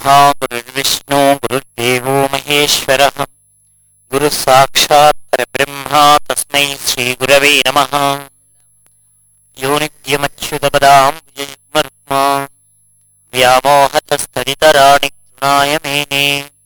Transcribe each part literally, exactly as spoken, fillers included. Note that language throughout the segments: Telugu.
गुरुर्विष्णु गुरुर्देवो महेश्वरः गुरुः साक्षात् परब्रह्मा तस्मै श्रीगुरवे नमः। यो नित्यमच्युतपदाम्बुजयुग्मरुक्मा व्यामोहतस्तदितराणि तृणाय मेने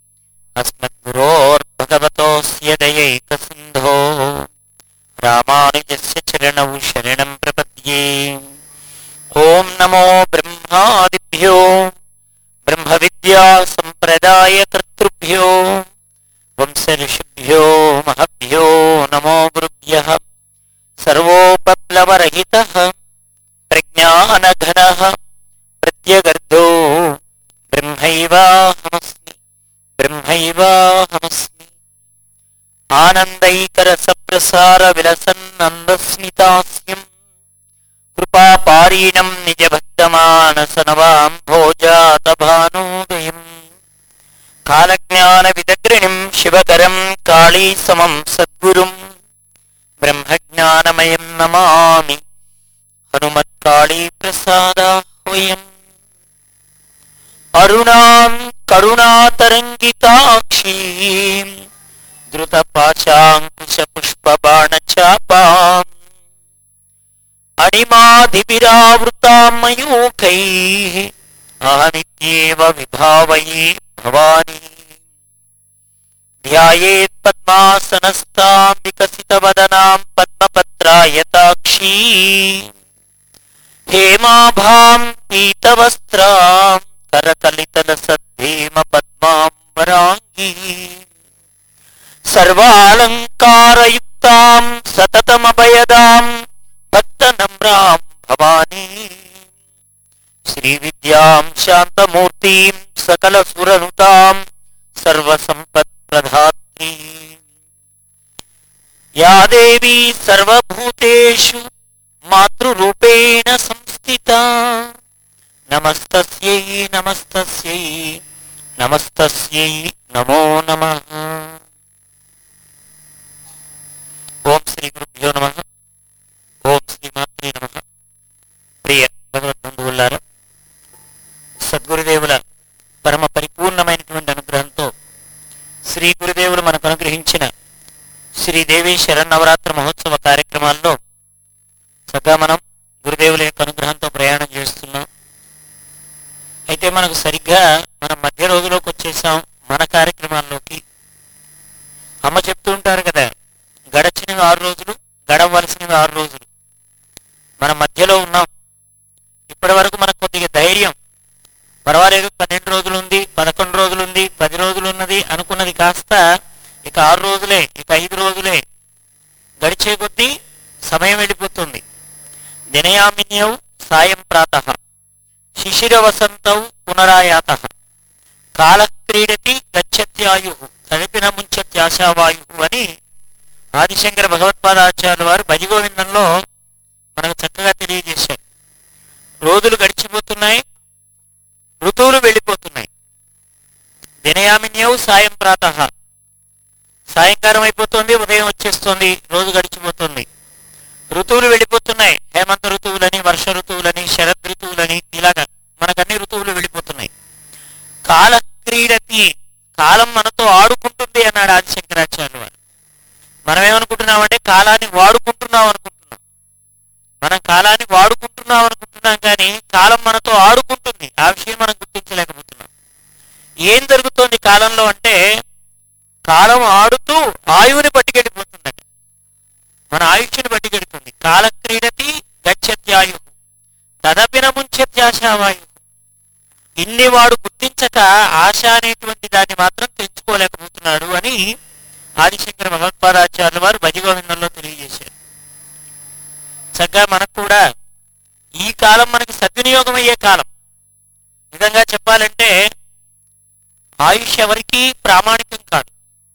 अस्मद्गुरोर्भगवतोऽस्य दयैकसिन्धो रामानुजस्य चरणौ शरणं प्रपद्ये। ओम नमो ब्रह्मादिभ्यो ब्रह्मविद्या संप्रदायकर्तृभ्यो वंशऋषिभ्यो महभ्यो नमो गुरुभ्यः। सर्वोपप्लवरहितः प्रज्ञानघनः प्रत्यगर्धो ब्रह्मैवाहमस्मि ब्रह्मैवाहमस्मि। आनन्दैकरसप्रसारविलसन्नन्दस्मितास्यम् कृपापारीणं निजभक्तमानसनवां भोजातभानोदयम् कालज्ञानविदग्रणिं शिवकरं काळीसमं सद्गुरुं ब्रह्मज्ञानमयं नमामि हनुमत्काळीप्रसादाह्वयम्। अरुणां करुणातरङ्गिताक्षीं द्रुतपाशाङ्कुशपुष्पबाणचापाम् अणिमाधिविरावृतां मयूखैः अहमित्येव विभावये भवानी। ध्यायेत् पद्मासनस्थां विकसितवदनां पद्मपत्रायताक्षी हेमाभां पीतवस्त्रां करकलितलसद्धेमपद्माम्बराङ्गी सर्वालङ्कारयुक्तां सततमभयदां भक्तनम्रां भवानी। श्रीविद्यां शान्तमूर्तिं सकलसुरनुतां सर्वसम्पत्प्रदात्री या देवी सर्वभूतेषु मातृरूपेण संस्थिता नमस्तस्यै नमस्तस्यै नमस्तस्यै नमो नमः। ओम श्री गुरुभ्यो नमः। ఓం శ్రీమాత్రే నమః. ప్రియ భగవద్బంధువులారా, సద్గురుదేవుల పరమ పరిపూర్ణమైనటువంటి అనుగ్రహంతో శ్రీ గురుదేవులు మనకు అనుగ్రహించిన శ్రీదేవి శరన్నవరాత్ర మహోత్సవ కార్యక్రమాల్లో చక్కగా మనం గురుదేవుల యొక్క అనుగ్రహంతో ప్రయాణం చేస్తున్నాం. అయితే మనకు సరిగ్గా మనం మధ్య రోజులోకి వచ్చేసాం. మన కార్యక్రమాల్లోకి అమ్మ చెప్తూ ఉంటారు కదా, గడచినవి ఆరు రోజులు, గడవలసినవి ఆరు రోజులు. మన మధ్యలో ఉన్నాం. ఇప్పటి వరకు మనకు కొద్దిగా ధైర్యం, పర్వాలేదు, పన్నెండు రోజులు ఉంది, పదకొండు రోజులు ఉంది, పది రోజులు ఉన్నది అనుకున్నది కాస్త ఇక ఆరు రోజులే, ఇక ఐదు రోజులే. గడిచే కొద్దీ సమయం వెళ్ళిపోతుంది. దినయామిన్యౌ సాయం ప్రాతః శిశిర వసంతౌ పునరాయాత కాలక్రీడతి గచ్చత్యాయు తడిపిన ముంచత్యాశావాయు అని ఆదిశంకర భగవత్పాదాచార్యుల వారు భజగోవిందంలో మనకు చక్కగా తెలియజేశారు. రోజులు గడిచిపోతున్నాయి, ఋతువులు వెళ్ళిపోతున్నాయి. దినయామిన్యౌ సాయం ప్రాతః, సాయంకాలం అయిపోతుంది, ఉదయం వచ్చేస్తుంది, రోజు గడిచిపోతుంది. ఋతువులు వెళ్ళిపోతున్నాయి. హేమంత ఋతువులని, వర్ష ఋతువులని, శరద్ ఋతువులని, ఇలాగా మనకన్ని ఋతువులు వెళ్ళిపోతున్నాయి. కాల క్రీడతి, కాలం మనతో ఆడుకుంటుంది అన్నాడు ఆదిశంకరాచార్యుల వారు. మనం ఏమనుకుంటున్నామంటే కాలాన్ని వాడుకుంటున్నాం అనుకుంటున్నాం. మనం కాలాన్ని వాడుకుంటున్నాం అనుకుంటున్నాం కానీ కాలం మనతో ఆడుకుంటుంది. ఆ విషయం మనం గుర్తించలేకపోతున్నాం. ఏం జరుగుతోంది కాలంలో అంటే, కాలం ఆడుతూ ఆయువుని పట్టుకెళ్ళిపోతుందట. మన ఆయుష్ని పట్టుకెడుతుంది. కాలక్రీడతి గచ్చత్యాయు తదపిన ముంచత్యాశావాయు. ఇన్ని వాడు గుర్తించక ఆశ అనేటువంటి దాన్ని మాత్రం తెంచుకోలేకపోతున్నాడు అని ఆదిశంకర భగవత్పాదాచార్యుల వారు భజగోవిందంలో తెలియజేశారు. చక్కగా మనకు కూడా ఈ కాలం మనకి సద్వినియోగం అయ్యే కాలం. నిజంగా చెప్పాలంటే ఆయుష్ ఎవరికి ప్రామాణికం కాదు.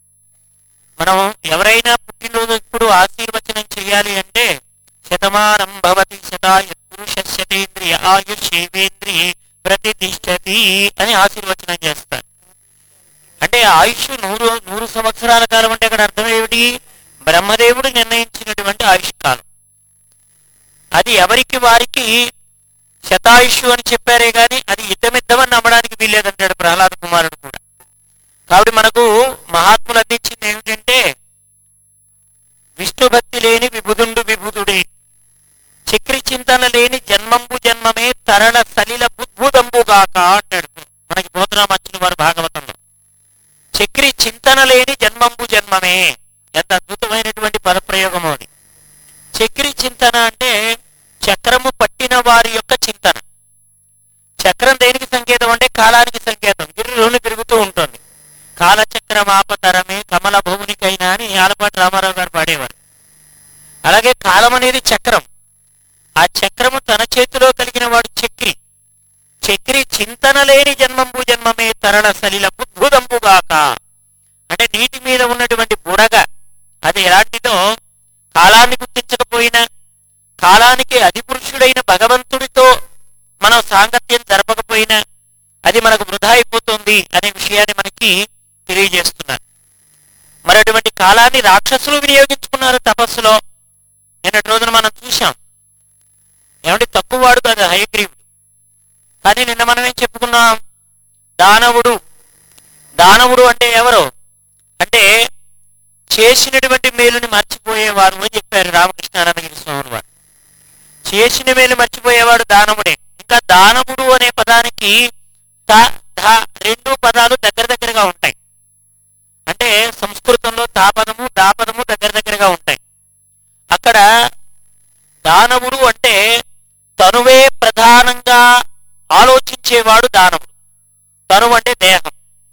మనం ఎవరైనా పుట్టినరోజు ఇప్పుడు ఆశీర్వచనం చేయాలి అంటే శతమానం భవతి శతాయ పురుషస్యతేంద్రియ ఆయుష్యేంద్రియే ప్రతిష్టతి అని ఆశీర్వచనం చేస్తారు. అంటే ఆయుష్ నూరు నూరు సంవత్సరాల కాలం అంటే అక్కడ అర్థం ఏమిటి? బ్రహ్మదేవుడు నిర్ణయించినటువంటి ఆయుష్ కాలం. అది ఎవరికి వారికి శతాయుషు అని చెప్పారే గాని అది యుద్ధమిద్దమని నమ్మడానికి వీల్లేదు. తెలియలేదంటాడు ప్రహ్లాద కుమారుడు కూడా. కాబట్టి మనకు మహాత్ములు అందించింది ఏమిటంటే విష్ణు భక్తి లేని విభుదుండు విభుదుడే, చక్రి చింతన లేని జన్మంబు జన్మమే తరళ సలిల బుద్భుదంబుగాక అంటాడు మనకి పోతరామచ్చుని వారు భాగవతంలో. చక్రి చింతన లేని జన్మంబు జన్మమే, ఎంత అద్భుతమైనటువంటి పదప్రయోగము అది. చక్రి చింతన అంటే చక్రము పట్టిన వారి యొక్క చింతన. చక్రం దేనికి సంకేతం అంటే కాలానికి సంకేతం, గిర్రుని తిరుగుతూ ఉంటుంది. కాలచక్రం ఆపతరమే కమల భూమికైనా అని ఆలపాటి రామారావు గారు పాడేవారు. అలాగే కాలం అనేది చక్రం, ఆ చక్రము తన చేతిలో కలిగిన వాడు చక్రి. చక్రి చింతన లేని జన్మంబు జన్మమే తరళ సలిల బుద్భుదంబుగాక అంటే నీటి మీద ఉన్నటువంటి బుడగ అది ఎలాంటిదో, కాలాన్ని గుర్తించకపోయినా కాలానికి అధిపురుషుడైన భగవంతుడితో మనం సాంగత్యం జరపకపోయినా అది మనకు వృధా అయిపోతుంది అనే విషయాన్ని మనకి తెలియజేస్తున్నారు. మరి అటువంటి కాలాన్ని రాక్షసులు వినియోగించుకున్నారు తపస్సులో. నిన్నటి రోజున మనం చూశాం. ఏమంటే తక్కువ వాడు కాదు హయగ్రీవుడు, కానీ నిన్న మనం ఏం చెప్పుకున్నాం, దానవుడు. దానవుడు అంటే ఎవరు అంటే చేసినటువంటి మేలుని మర్చిపోయేవారు అని చెప్పారు రామకృష్ణానందగిరి స్వామి వారు. చేసిన మేలు మర్చిపోయేవాడు దానవుడే. ఇంకా దానవుడు అనే పదానికి త ధ రెండు పదాలు దగ్గర దగ్గరగా ఉంటాయి. అంటే సంస్కృతంలో తాపదము దాపదము దగ్గర దగ్గరగా ఉంటాయి. అక్కడ దానవుడు అంటే తనువే ప్రధానంగా ఆలోచించేవాడు దానవుడు. తనువు అంటే దేహం.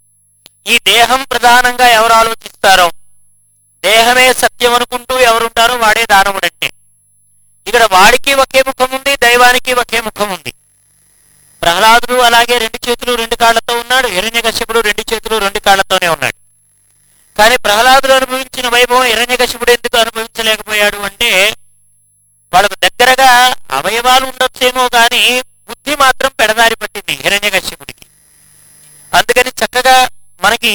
ఈ దేహం ప్రధానంగా ఎవరు ఆలోచిస్తారో, దేహమే సత్యం అనుకుంటూ ఎవరుంటారో వాడే దానవుడు అంటే. ఇక్కడ వాడికి ఒకే ముఖం ఉంది, దైవానికి ఒకే ముఖం ఉంది. ప్రహ్లాదుడు అలాగే రెండు చేతులు రెండు కాళ్లతో ఉన్నాడు, హిరణ్యకశ్యపుడు రెండు చేతులు రెండు కాళ్లతోనే ఉన్నాడు. కానీ ప్రహ్లాదుడు అనుభవించిన వైభవం హిరణ్యకశ్యపుడు ఎందుకు అనుభవించలేకపోయాడు అంటే వాళ్ళకు దగ్గరగా అవయవాలు ఉండొచ్చేమో కానీ బుద్ధి మాత్రం పెడదారి పట్టింది హిరణ్యకశ్యపుడికి. అందుకని చక్కగా మనకి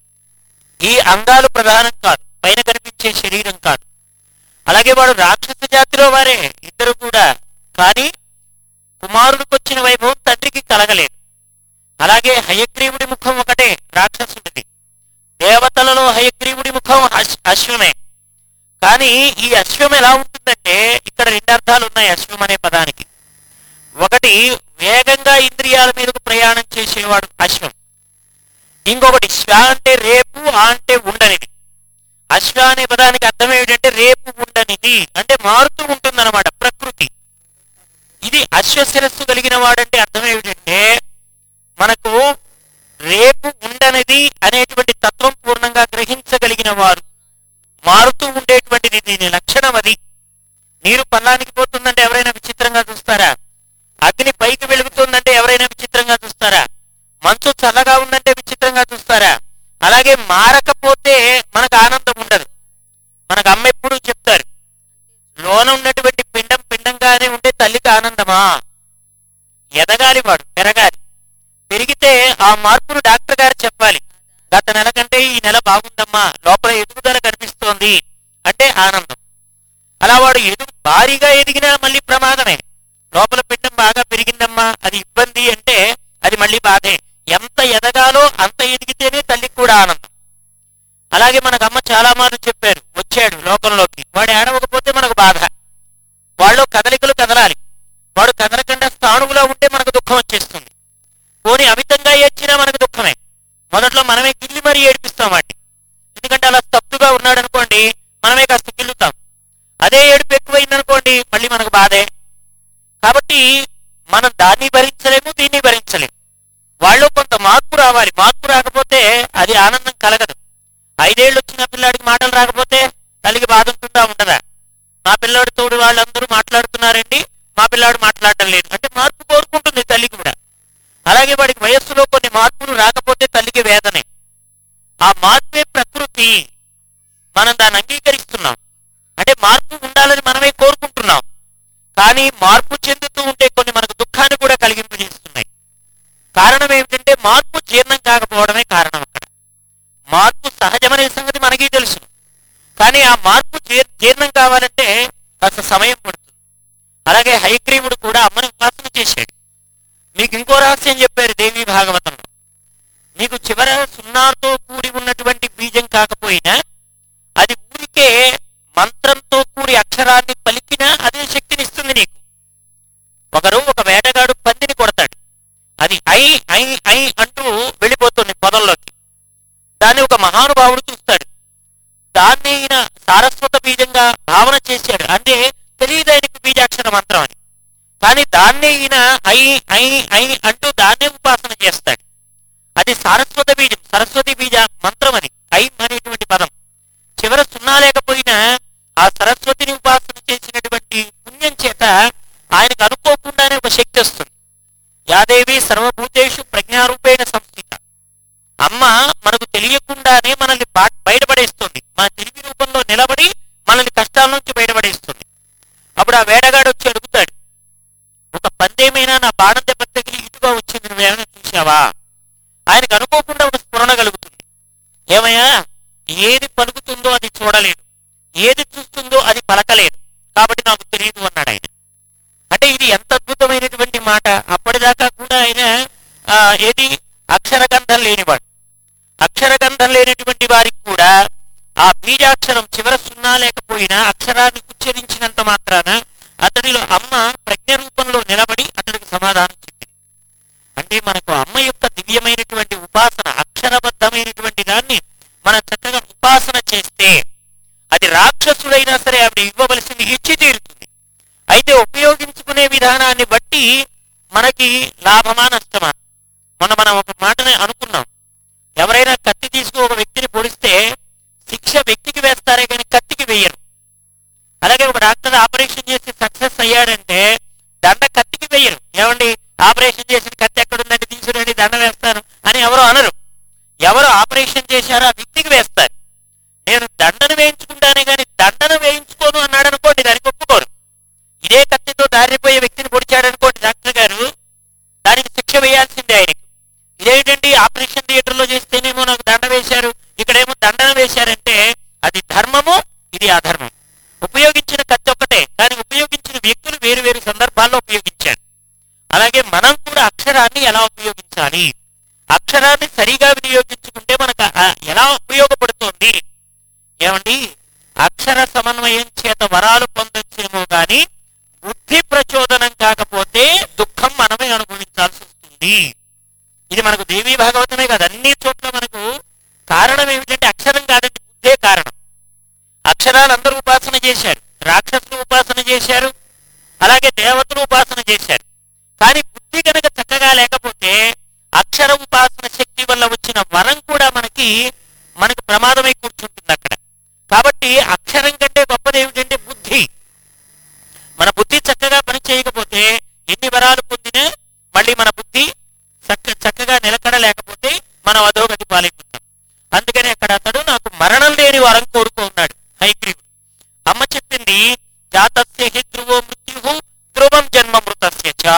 ఈ అంగాలు ప్రధానం కాదు, పైన కనిపించే శరీరం కాదు. అలాగే వాడు రాక్షస జాతిలో వారే ఇద్దరు కూడా, కానీ కుమారుడికి వచ్చిన వైభవం తండ్రికి కలగలేదు. అలాగే హయగ్రీవుడి ముఖం ఒకటే రాక్షసుడిది. దేవతలలో హయగ్రీవుడి ముఖం అశ్వమే. కానీ ఈ అశ్వం ఎలా ఉంటుందంటే ఇక్కడ రెండు అర్థాలు ఉన్నాయి అశ్వం అనే పదానికి. ఒకటి వేగంగా ఇంద్రియాల మీదకు ప్రయాణం చేసేవాడు అశ్వం. ఇంకొకటి శ్వ అంటే రేపు, ఆ అంటే ఉండనిది. అశ్వ అనే పదానికి అర్థం ఏమిటంటే రేపు ఉండనిది, అంటే మారుతూ ఉంటుందన్నమాట ప్రకృతి. ఇది అశ్వశిరస్సు కలిగిన వాడంటే అర్థం ఏమిటంటే మనకు రేపు ఉండనిది అనేటువంటి తత్వం పూర్ణంగా గ్రహించగలిగిన వారు. మారుతూ ఉండేటువంటిది దీని లక్షణం అది. నీరు పల్లానికి పోతుందంటే ఎవరైనా విచిత్రంగా చూస్తారా? అగ్ని పైకి వెలుగుతుందంటే ఎవరైనా విచిత్రంగా చూస్తారా? మంచు చల్లగా ఉందంటే విచిత్రంగా చూస్తారా? అలాగే మారకపోతే మనకు ఆనందం ఉండదు. మనకు అమ్మ ఎప్పుడు చెప్తారు, లోన ఉన్నటువంటి పిండం పిండంగానే ఉంటే తల్లికి ఆనందమా? ఎదగాలి, వాడు పెరగాలి. పెరిగితే ఆ మార్పును డాక్టర్ గారు చెప్పాలి. గత నెల కంటే ఈ నెల బాగుందమ్మా, లోపల ఎదుగుదల కనిపిస్తోంది అంటే ఆనందం. అలా వాడు ఎదుగు భారీగా ఎదిగినా మళ్ళీ ప్రమాదమే. లోపల పిండం బాగా పెరిగిందమ్మా అది ఇబ్బంది అంటే అది మళ్ళీ బాధే. ఎంత ఎదగాలో అంత ఎదిగితేనే తల్లికి కూడా ఆనందం. అలాగే మనకు అమ్మ చాలా మార్లు చెప్పారు, వచ్చాడు లోకంలోకి, వాడు ఏడవకపోతే మనకు బాధ. వాళ్ళు కదలికలు కదలాలి. వాడు కదలకుండా స్థాణువులో ఉంటే మనకు దుఃఖం వచ్చేస్తుంది. పోనీ అమితంగా ఏడ్చినా మనకు దుఃఖమే. మొదట్లో మనమే గిల్లి మరీ ఏడిపిస్తాం వాడిని. ఎందుకంటే అలా స్తబ్దుగా ఉన్నాడు అనుకోండి, మనమే కాస్త గిల్లుతాం. అదే ఏడుపు ఎక్కువైందనుకోండి మళ్ళీ మనకు బాధే. కాబట్టి మనం దాన్ని భరించలేము, దీన్ని భరించలేము. వాళ్ళు కొంత మార్పు రావాలి. మార్పు రాకపోతే అది ఆనందం కలగదు. ఐదేళ్ళు వచ్చిన పిల్లాడికి మాటలు రాకపోతే తల్లికి బాధ ఉంటుందా ఉండదా? మా పిల్లాడి తోడు వాళ్ళందరూ మాట్లాడుతున్నారండి, మా పిల్లాడు మాట్లాడటం లేదు అంటే మార్పు కోరుకుంటుంది తల్లి కూడా. అలాగే వాడికి వయస్సులో కొన్ని మార్పులు రాకపోతే తల్లికి వేదనే. ఆ మార్పే ప్రకృతి. మనం దాన్ని అంగీకరిస్తున్నాం. అంటే మార్పు ఉండాలని మనమే కోరుకుంటున్నాం. కానీ మార్పు చెందుతూ ఉంటే కొన్ని మనకు దుఃఖాన్ని కూడా కలిగింపజేస్తున్నాయి. కారణం ఏమిటంటే మార్పు జీర్ణం కాకపోవడమే కారణం. అక్కడ మార్పు సహజమనే సంగతి మనకి తెలుసు. కానీ ఆ మార్పు జీర్ణం కావాలంటే కాస్త సమయం పడుతుంది. అలాగే హయగ్రీవుడు కూడా అమ్మని ఉపాసన చేశాడు. మీకు ఇంకో రహస్యం చెప్పారు దేవి భాగవతంలో. లేకపోయినా, అది ఊరికే మంత్రంతో కూడి అక్షరాన్ని పలికినా అదే శక్తినిస్తుంది నీకు. ఒకరు ఒక వేటగాడు పందిని కొడతాడు, అది ఐ ఐ ఐ అంటూ వెళ్ళిపోతుంది పొదల్లోకి. దాన్ని ఒక మహానుభావుడు చూస్తాడు, దాన్ని ఈయన సారస్వత బీజంగా భావన చేశాడు, అంటే తెలియదు ఆయనకు బీజాక్షర మంత్రం అని. కానీ దాన్నే ఈయన ఐ ఐ ఐ అంటూ దాన్నే ఉపాసన చేస్తాడు. అది సారస్వత బీజం, సరస్వతి బీజ మంత్రం అది ఐ అనేటువంటి పదం. చివర సున్నా లేకపోయినా ఆ సరస్వతిని ఉపాసన చేసినటువంటి పుణ్యం చేత ఆయనకు అనుకోకుండానే ఒక శక్తి వస్తుంది. యాదేవి సర్వభూతేషు ప్రజ్ఞారూపేణ సంస్థిత. అమ్మ మనకు తెలియకుండానే మనల్ని బయటపడేస్తుంది, మన తెలివి రూపంలో నిలబడి మనల్ని కష్టాల నుంచి బయటపడేస్తుంది. అప్పుడు ఆ వేటగాడు వచ్చి అడుగుతాడు, ఒక పందేమైనా నా బాణం దెబ్బ తగిలి ఇటుగా వచ్చింది, నువ్వేమైనా చూసావా? ఆయనకు అనుకోకుండా ఒక స్ఫురణ కలుగుతుంది, ఏమయ్యా ఏది పలుకుతుందో అది చూడలేదు, ఏది చూస్తుందో అది పలకలేదు, కాబట్టి నాకు తెలియదు అన్నాడు ఆయన. అంటే ఇది ఎంత అద్భుతమైనటువంటి మాట. అప్పటిదాకా కూడా ఆయన ఆ ఏది అక్షరగంధం లేనివాడు. అక్షరగంధం లేనటువంటి వారికి కూడా ఆ బీజాక్షరం చివర సున్నా లేకపోయినా అక్షరాన్ని ఉచ్చరించినంత మాత్రాన అతడిలో అమ్మ ప్రజ్ఞ రూపంలో నిలబడి అతడికి సమాధానం చెప్పింది. అంటే మనకు అమ్మ యొక్క దివ్యమైనటువంటి ఉపాసన, అక్షరబద్ధమైనటువంటి దాన్ని మనం చక్కగా ఉపాసన చేస్తే అది రాక్షసుడైనా సరే ఆవిడ ఇవ్వవలసింది ఇచ్చి తీరుతుంది. అయితే ఉపయోగించుకునే విధానాన్ని బట్టి మనకి లాభమా నష్టమా? మొన్న మనం ఒక మాటనే అనుకున్నాం, ఎవరైనా కత్తి తీసుకుని ఒక వ్యక్తిని పొడిస్తే శిక్ష వ్యక్తికి వేస్తారే కానీ కత్తికి వేయరు. అలాగే ఒక డాక్టర్ ఆపరేషన్ చేసి సక్సెస్ అయ్యాడంటే దండ కత్తికి వేయరు. ఏమండి ఆపరేషన్ చేసిన కత్తి ఎక్కడుందండి, తీసుకురండి దండ వేస్తాను అని ఎవరు అనరు. ఎవరు ఆపరేషన్ చేశారో ఆ వ్యక్తికి వేస్తారు. నేను దండను వేయించుకుంటానే కానీ దండను వేయించుకోను అన్నాడు అనుకోండి, దానికి ఒప్పుకోరు. ఇదే కత్తితో దారిపోయే వ్యక్తిని పొడిచాడనుకోండి డాక్టర్ గారు, దానికి శిక్ష వేయాల్సిందే ఆయనకి. ఇదేంటండి ఆపరేషన్ థియేటర్లో చేస్తేనేమో నాకు దండ వేశారు, ఇక్కడేమో దండన వేశారంటే అది ధర్మము, ఇది అధర్మం. ఉపయోగించిన కత్తి ఒక్కటే, కానీ ఉపయోగించిన వ్యక్తులు వేరు వేరు సందర్భాల్లో ఉపయోగించారు. అలాగే మనం కూడా అక్షరాన్ని ఎలా ఉపయోగించాలి, అక్షరాన్ని సరిగా వినియోగించుకుంటే మనకు ఎలా ఉపయోగపడుతోంది? ఏమండి అక్షర సమన్వయం చేత వరాలు పొందొచ్చేమో కానీ బుద్ధి ప్రచోదనం కాకపోతే దుఃఖం మనమే అనుభవించాల్సి వస్తుంది. ఇది మనకు దేవీ భాగవతమే కాదు, అన్ని చోట్ల మనకు కారణం ఏమిటంటే అక్షరం కాదండి, బుద్ధే కారణం. అక్షరాలు అందరూ ఉపాసన చేశారు, రాక్షసులు ఉపాసన చేశారు, అలాగే దేవతలు ఉపాసన చేశారు. కానీ బుద్ధి కనుక చక్కగా లేకపోతే అక్షర ఉపాసన శక్తి వల్ల వచ్చిన వరం కూడా మనకి మనకు ప్రమాదమై కూర్చుంటుంది అక్కడ. కాబట్టి అక్షరం కంటే గొప్పది ఏమిటంటే బుద్ధి. మన బుద్ధి చక్కగా పని చేయకపోతే ఎన్ని వరాలు పొందినా మళ్ళీ మన బుద్ధి చక్క చక్కగా నిలకడ లేకపోతే మనం అధోగతి పాలైపోతాం. అందుకని అక్కడ అతడు నాకు మరణం లేని వరం కోరుకున్నాడు హైగ్రీవుడు. అమ్మ చెప్పింది జాతస్య హి ధ్రువో మృత్యు ధ్రువం జన్మ మృతస్య చ.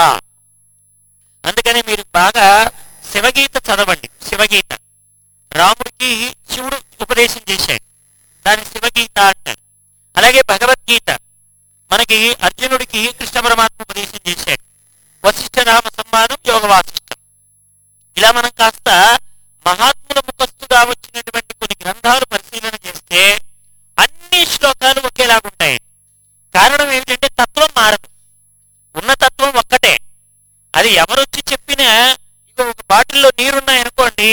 అందుకని మీరు బాగా శివగీత చదవండి. శివగీత రాముడికి శివుడు ఉపదేశం చేశాడు, దాని శివగీత అంటారు. అలాగే భగవద్గీత మనకి అర్జునుడికి కృష్ణ పరమాత్మ ఉపదేశం చేశాడు. వశిష్ఠ రామ సంవాదం యోగ వాసిష్టం. ఇలా మనం కాస్త మహాత్ముల ముఖస్తుగా వచ్చినటువంటి కొన్ని గ్రంథాలు పరిశీలన చేస్తే అన్ని శ్లోకాలు ఒకేలాగుంటాయి. కారణం ఏమిటంటే తత్వం మారదు, ఉన్న తత్వం ఒక్కటే. అది ఎవరొచ్చి చెప్పినా, ఇక ఒక బాటిల్లో నీరున్నాయనుకోండి,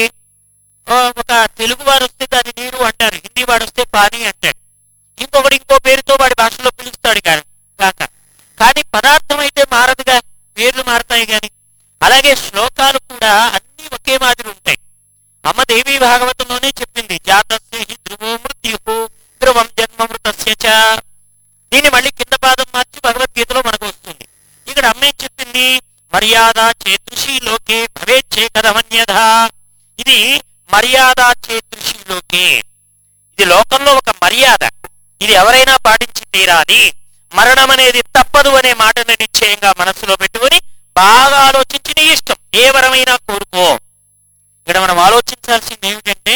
ఒక తెలుగు వాడు వస్తే దాని నీరు అంటారు, హిందీ వాడు వస్తే పానీ అంటాడు, ఇంకొకటి ఇంకో పేరుతో వాడి భాషలో పిలుస్తాడు కాక. కానీ పదార్థం అయితే మారదుగా, పేర్లు మారతాయి కానీ. అలాగే శ్లోకాలు కూడా అన్ని ఒకే మాదిరి ఉంటాయి. అమ్మ దేవీ భాగవతంలోనే చెప్పింది జాతస్య హి ధ్రువో మృత్యు ధ్రువం జన్మ మృతస్య చ. దీన్ని మళ్ళీ కింద పాదం మార్చి భగవద్గీతలో మనకు వస్తుంది. ఇక్కడ అమ్మే చెప్పింది మర్యాద చేదృషి లోకే భవేచ్చే కథమన్యథా. ఇది మర్యాద చేదృషి లోకే, ఇది లోకంలో ఒక మర్యాద, ఇది ఎవరైనా పాటించి తీరాలి. మరణం అనేది తప్పదు అనే మాటను నిశ్చయంగా మనస్సులో పెట్టుకుని బాగా ఆలోచించి నీ ఇష్టం ఏ వరమైనా కోరుకో. ఇక్కడ మనం ఆలోచించాల్సింది ఏమిటంటే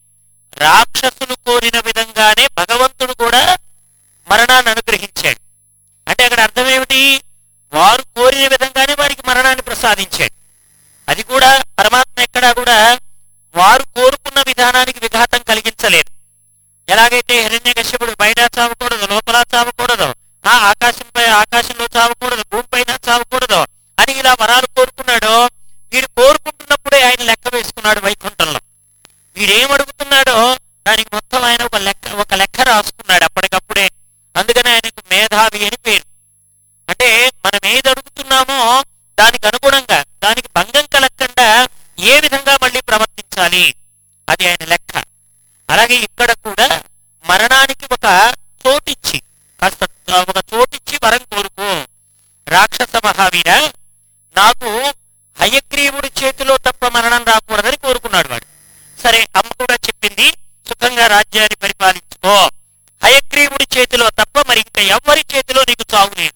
రాక్షసులు కోరిన విధంగానే భగవంతుడు కూడా మరణాన్ని అనుగ్రహించాడు. అంటే అక్కడ అర్థం ఏమిటి? వారు కోరిన విధంగానే వారికి మరణాన్ని ప్రసాదించాడు. అది కూడా పరమాత్మ ఎక్కడా కూడా వారు కోరుకున్న విధానానికి విఘాతం కలిగించలేదు. ఎలాగైతే హిరణ్యకశ్యపుడు బయట చావకూడదు, లోపల చావకూడదు, ఆ ఆకాశంపై ఆకాశంలో చావకూడదు, భూమిపైన చావకూడదు అని ఇలా వరాలు కోరుకున్నాడో, వీడు కోరుకుంటున్నప్పుడే ఆయన లెక్క వేసుకున్నాడు వైకుంఠంలో. వీడేమడుగుతున్నాడో దానికి మొత్తం ఆయన ఒక లెక్క ఒక లెక్క రాసుకున్నాడు అప్పటికప్పుడే. అందుకని ఆయనకు మేధావి అని పేరు. అంటే మనం ఏది అడుగుతున్నామో దానికి అనుగుణంగా, దానికి భంగం కలగకుండా ఏ విధంగా మళ్ళీ ప్రవర్తించాలి అది ఆయన లెక్క. అలాగే ఇక్కడ కూడా మరణానికి ఒక చోటిచ్చి, కాస్త ఒక చోటిచ్చి వరం కోరుకో రాక్షస మహావీర, నాకు హయగ్రీవుడి చేతిలో తప్ప మరణం రాకూడదని కోరుకున్నాడు వాడు. సరే, అమ్మ కూడా చెప్పింది సుఖంగా రాజ్యాన్ని పరిపాలించుకో, హయగ్రీవుడి చేతిలో తప్ప మరి ఇంకా ఎవరి చేతిలో నీకు చావు లేదు.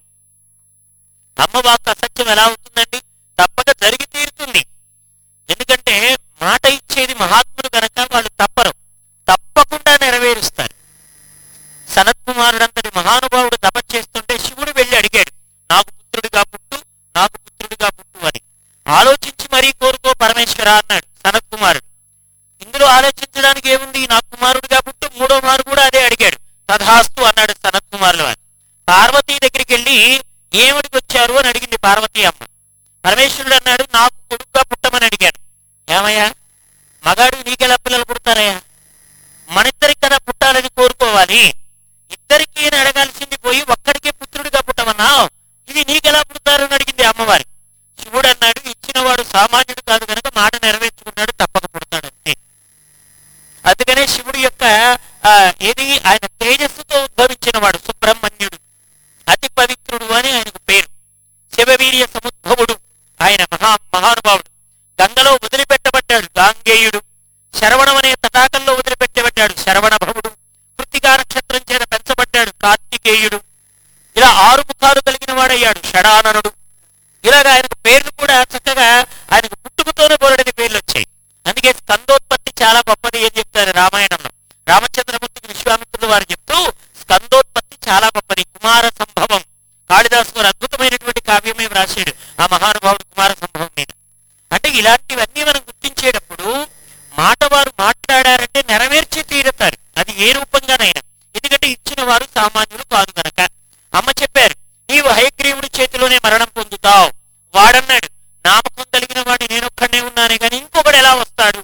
అమ్మ వాక్ అసత్యం ఎలా అవుతుందండి? తప్పక జరిగి తీరుతుంది. ఎందుకంటే మాట ఇచ్చేది మహాత్ములు కనుక వాళ్ళు తప్పరు, తప్పకుండా నెరవేరుస్తారు. సనత్కుమారుడంతటి మహానుభావుడు తపస్చేస్తుంటే శివుడు వెళ్ళి అడిగాడు, నాకు పుత్రుడిగా పుట్టు, నాకు పుత్రుడిగా పుట్టు అని. ఆలోచించి మరీ కోరుకో పరమేశ్వర అన్నాడు సనత్కుమారుడు. ఇందులో ఆలోచించడానికి ఏముంది, నాకు కుమారుడిగా పుట్టు. మూడో మారు కూడా అదే అడిగాడు. తథాస్తు అన్నాడు సనత్కుమారుడు అని. పార్వతీ దగ్గరికి వెళ్ళి ఏమిడికి వచ్చారు అని అడిగింది పార్వతీ అమ్మ. పరమేశ్వరుడు అన్నాడు, నాకు కొడుకుగా పుట్టమని అడిగాను. ఏమయ్యా, మగాడు నీకెలా పిల్లలు పుడతారయ్యా? మనిద్దరికి కదా పుట్టాలని కోరుకోవాలి. ఇద్దరికి అని అడగాల్సింది పోయి ఒక్కడికే పుత్రుడిగా పుట్టమన్నావు, ఇది నీకెలా పుడతారు అని అడిగింది అమ్మవారి. శివుడు అన్నాడు, ఇచ్చినవాడు సామాన్యుడు కాదు కనుక మాట నెరవేర్చుకున్నాడు, తప్పక పుడతాడు అంతే. అందుకనే శివుడి యొక్క ఆ ఏది ఆయన తేజస్సుతో ఉద్భవించిన వాడు సుబ్రహ్మణ్యుడు, అతి పవిత్రుడు అని ఆయనకు పేరు. శివవీర్య సముద్భవుడు ఆయన మహా మహానుభావుడు. గంగలో వదిలిపెట్టబడ్డాడు గాంగేయుడు, శరవణం అనే తటాకంలో వదిలిపెట్టబడ్డాడు శరవణ భవుడు, కృత్తికా నక్షత్రం చేత పెంచబడ్డాడు కార్తికేయుడు. ఇలా ఆరు ముఖాలు కలిగిన వాడయ్యాడు షడాననుడు. ఇలాగా ఆయనకు పేర్లు కూడా చక్కగా ఆయనకు పుట్టుకతోనే బోలెడని పేర్లు వచ్చాయి. అందుకే స్కందోత్పత్తి చాలా గొప్పది అని చెప్తారు రామాయణంలో. రామచంద్రమూర్తికి విశ్వామిత్రుడు వారు చెప్తూ స్కందోత్పత్తి చాలా గొప్పది. కుమార సంభవం, కాళిదాసు గారు అద్భుతమైనటువంటి కావ్యమే వ్రాసాడు ఆ మహానుభావుడు కుమార సంభవం మీద. అంటే ఇలాంటివన్నీ మనం గుర్తించేటప్పుడు మాట వారు మాట్లాడారంటే నెరవేర్చి తీరుతారు, అది ఏ రూపంగానైనా. ఎందుకంటే ఇచ్చిన వారు సామాన్యులు కాదు కనుక. అమ్మ చెప్పారు, నీవు హయగ్రీవుడి చేతిలోనే మరణం పొందుతావు. వాడన్నాడు, నామకం కలిగిన వాడిని నేనొక్కడే ఉన్నానే కానీ ఇంకొకడు ఎలా వస్తాడు?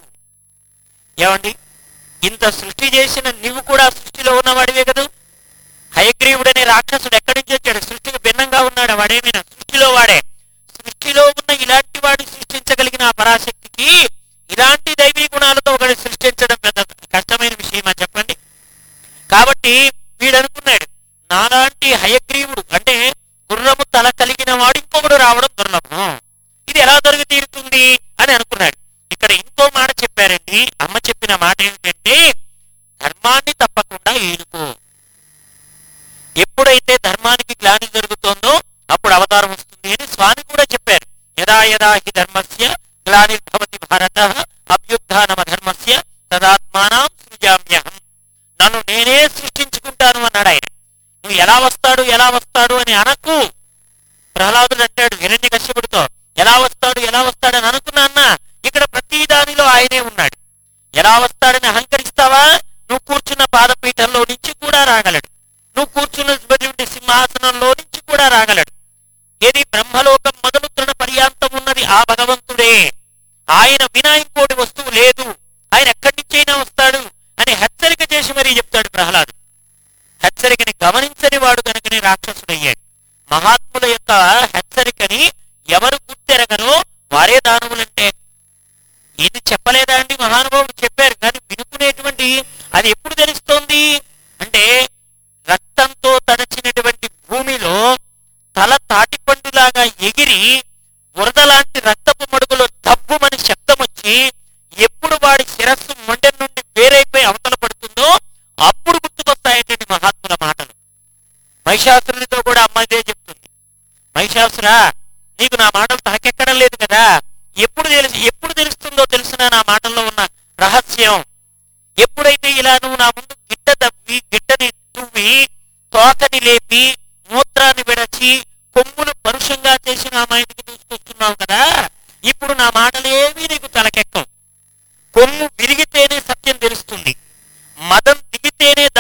ఏమండి, ఇంత సృష్టి చేసిన నీవు కూడా సృష్టిలో ఉన్నవాడివే కదా. హయగ్రీవుడనే రాక్షసుడు ఎక్కడి నుంచి వచ్చాడు? సృష్టికి భిన్నంగా ఉన్నాడు వాడేమైనా? సృష్టిలో వాడే. సృష్టిలో ఉన్న ఇలాంటి వాడిని సృష్టించగలిగిన ఆ పరాశక్తికి ఇలాంటి దైవీ గుణాలతో ఒకటి సృష్టించడం పెద్ద కష్టమైన విషయమా చెప్పండి. కాబట్టి వీడనుకున్నాడు, నాలాంటి హయగ్రీవుడు అంటే గుర్రము తల కలిగిన వాడు ఇంకొకడు రావడం దుర్లభం, ఇది ఎలా దొరికి తీరుతుంది అని అనుకున్నాడు. ఇక్కడ ఇంకో మాట చెప్పారండి. అమ్మ చెప్పిన మాట ఏమిటంటే, ధర్మాన్ని తప్పకుండా ఏలుకో. ఎప్పుడైతే ధర్మానికి గ్లాని జరుగుతోందో అప్పుడు అవతారం వస్తుంది అని స్వామి కూడా చెప్పారు. యదా యదా హి ధర్మస్య గ్లానిర్భవతి భారత అభ్యుత్థానమ ధర్మస్య తదాత్మానం సృజామ్యహం. నన్ను నేనే సృష్టించుకుంటాను అన్నాడు ఆయన. నువ్వు ఎలా వస్తాడు ఎలా వస్తాడు అని అనకు. ప్రహ్లాదుడు అంటాడు హిరణ్యకశ్యపుడితో, ఎలా వస్తాడు ఎలా వస్తాడు అని అనుకున్నా అన్న, ఇక్కడ ప్రతి దానిలో ఆయనే ఉన్నాడు. ఎలా వస్తాడని అహంకరిస్తావా? నువ్వు కూర్చున్న పాదపీఠంలో నుంచి కూడా రాగలడు, నువ్వు కూర్చున్నటువంటి సింహాసనంలో నుంచి కూడా రాగలడు. ఏది బ్రహ్మలోకం మొదలు తృణ పర్యాంతం ఉన్నది ఆ భగవంతుడే. ఆయన వినా ఇంకోటి వస్తువు లేదు, ఆయన ఎక్కడి నుంచైనా వస్తాడు అని హెచ్చరిక చేసి మరీ చెప్తాడు ప్రహ్లాదు. హెచ్చరికని గమనించని వాడు కనుకనే రాక్షసుడయ్యాడు. మహాత్ముల యొక్క హెచ్చరికని ఎవరు గుర్తెరగరో వారే దానవులంటే. ఇది చెప్పలేదా అండి మహానుభావుడు? చెప్పారు, కానీ వినుకునేటువంటి అది ఎప్పుడు తెలుస్తోంది అంటే, రక్తంతో తడచినటువంటి భూమిలో తల తాటిపండులాగా ఎగిరి బురద లాంటి రక్తపు మడుగులో దబ్బుమని శబ్దం వచ్చి ఎప్పుడు వాడి శిరస్సు మొండె నుండి వేరైపోయి అవతల పడుతుందో అప్పుడు గుర్తుకొస్తాయండి మహాత్ముల మాటలు. మహిషాసురునితో కూడా అమ్మాయిదే చెప్తుంది, మహిషాసురా నీకు నా మాటలు తహకెక్కడం లేదు కదా, ఎప్పుడు తెలిసి ఎప్పుడు తెలుస్తుందో తెలుసునా నా మాటల్లో ఉన్న రహస్యం. ఎప్పుడైతే ఇలా నువ్వు నా ముందు గిడ్డ దవ్వి గిడ్డని తువ్వి తోకని లేపి మూత్రాన్ని విడచి కొమ్ములు పరుషంగా చేసి నా మైండ్కి తీసుకొస్తున్నావు కదా, ఇప్పుడు నా మాటలేవి నీకు తలకెక్కం. కొమ్ము విరిగితేనే సత్యం తెలుస్తుంది, మదం దిగితేనే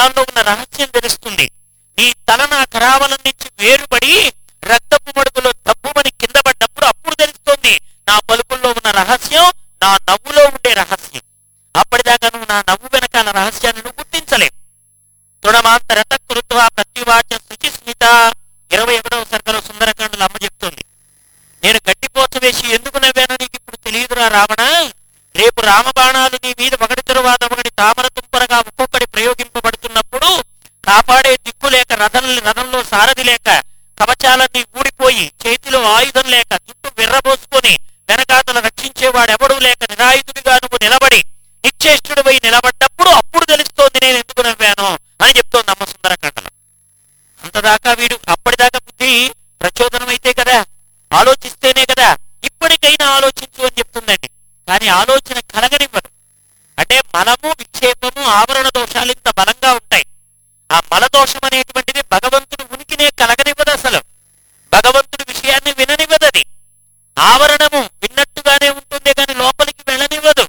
కరావలం నుంచి వేరుపడి రక్తపు మడుగులో దబ్బుమని కింద పడ్డప్పుడు అప్పుడు తెలుస్తోంది నా పలుకుల్లో ఉన్న రహస్యం, నా నవ్వులో ఉండే రహస్యం. అప్పటిదాకా నువ్వు నా నవ్వు వెనకాల రహస్యాన్ని నువ్వు గుర్తించలేవు. తృణమాంతరత కృత్వా ప్రత్యువాచ శుచిస్మిత ఇరవై ఒకటవ సర్గలో సుందరకాండలో అమ్మ చెప్తుంది, నేను గట్టిపోచ వేసి ఎందుకు నవ్వానో నీకు ఇప్పుడు తెలియదురా రావణ. రేపు రామబాణాలు నీ మీద ఒకటి తరువాత ఒకటి తామర తుంపరగా ఒక్కొక్కటి ప్రయోగింపబడుతున్నప్పుడు కాపాడే దిక్కు లేక, రథం రథంలో సారథి లేక, కవచాలన్నీ ఊడిపోయి చేతిలో ఆయుధం లేక, జుట్టు విర్రబోసుకొని వెనకాతల రక్షించేవాడెవడూ లేక నిరాయుధుడిగా నువ్వు నిలబడి నిశ్చేష్టుడిపై నిలబడ్డప్పుడు అప్పుడు తెలుస్తోంది నేను ఎందుకు నవ్వాను అని చెప్తోంది అమ్మ సుందరకాండలో. అంతదాకా వీడు అప్పటిదాకా బుద్ధి ప్రచోదనం అయితే కదా, ఆలోచిస్తేనే కదా, ఇప్పటికైనా ఆలోచించు అని చెప్తుందండి. కానీ ఆలోచన కలగనివ్వదు. అంటే మలము, విక్షేపము, ఆవరణ దోషాలు ఇంత బలంగా ఉంటాయి. ఆ మలదోషం అనేటువంటిది భగవంతుడు ఉనికినే కలగనివ్వదు. అసలు భగవంతుడి విషయాన్ని విననివ్వదు. అది ఆవరణము విన్నట్టుగానే ఉంటుంది కానీ లోపలికి వెళ్ళనివ్వదు.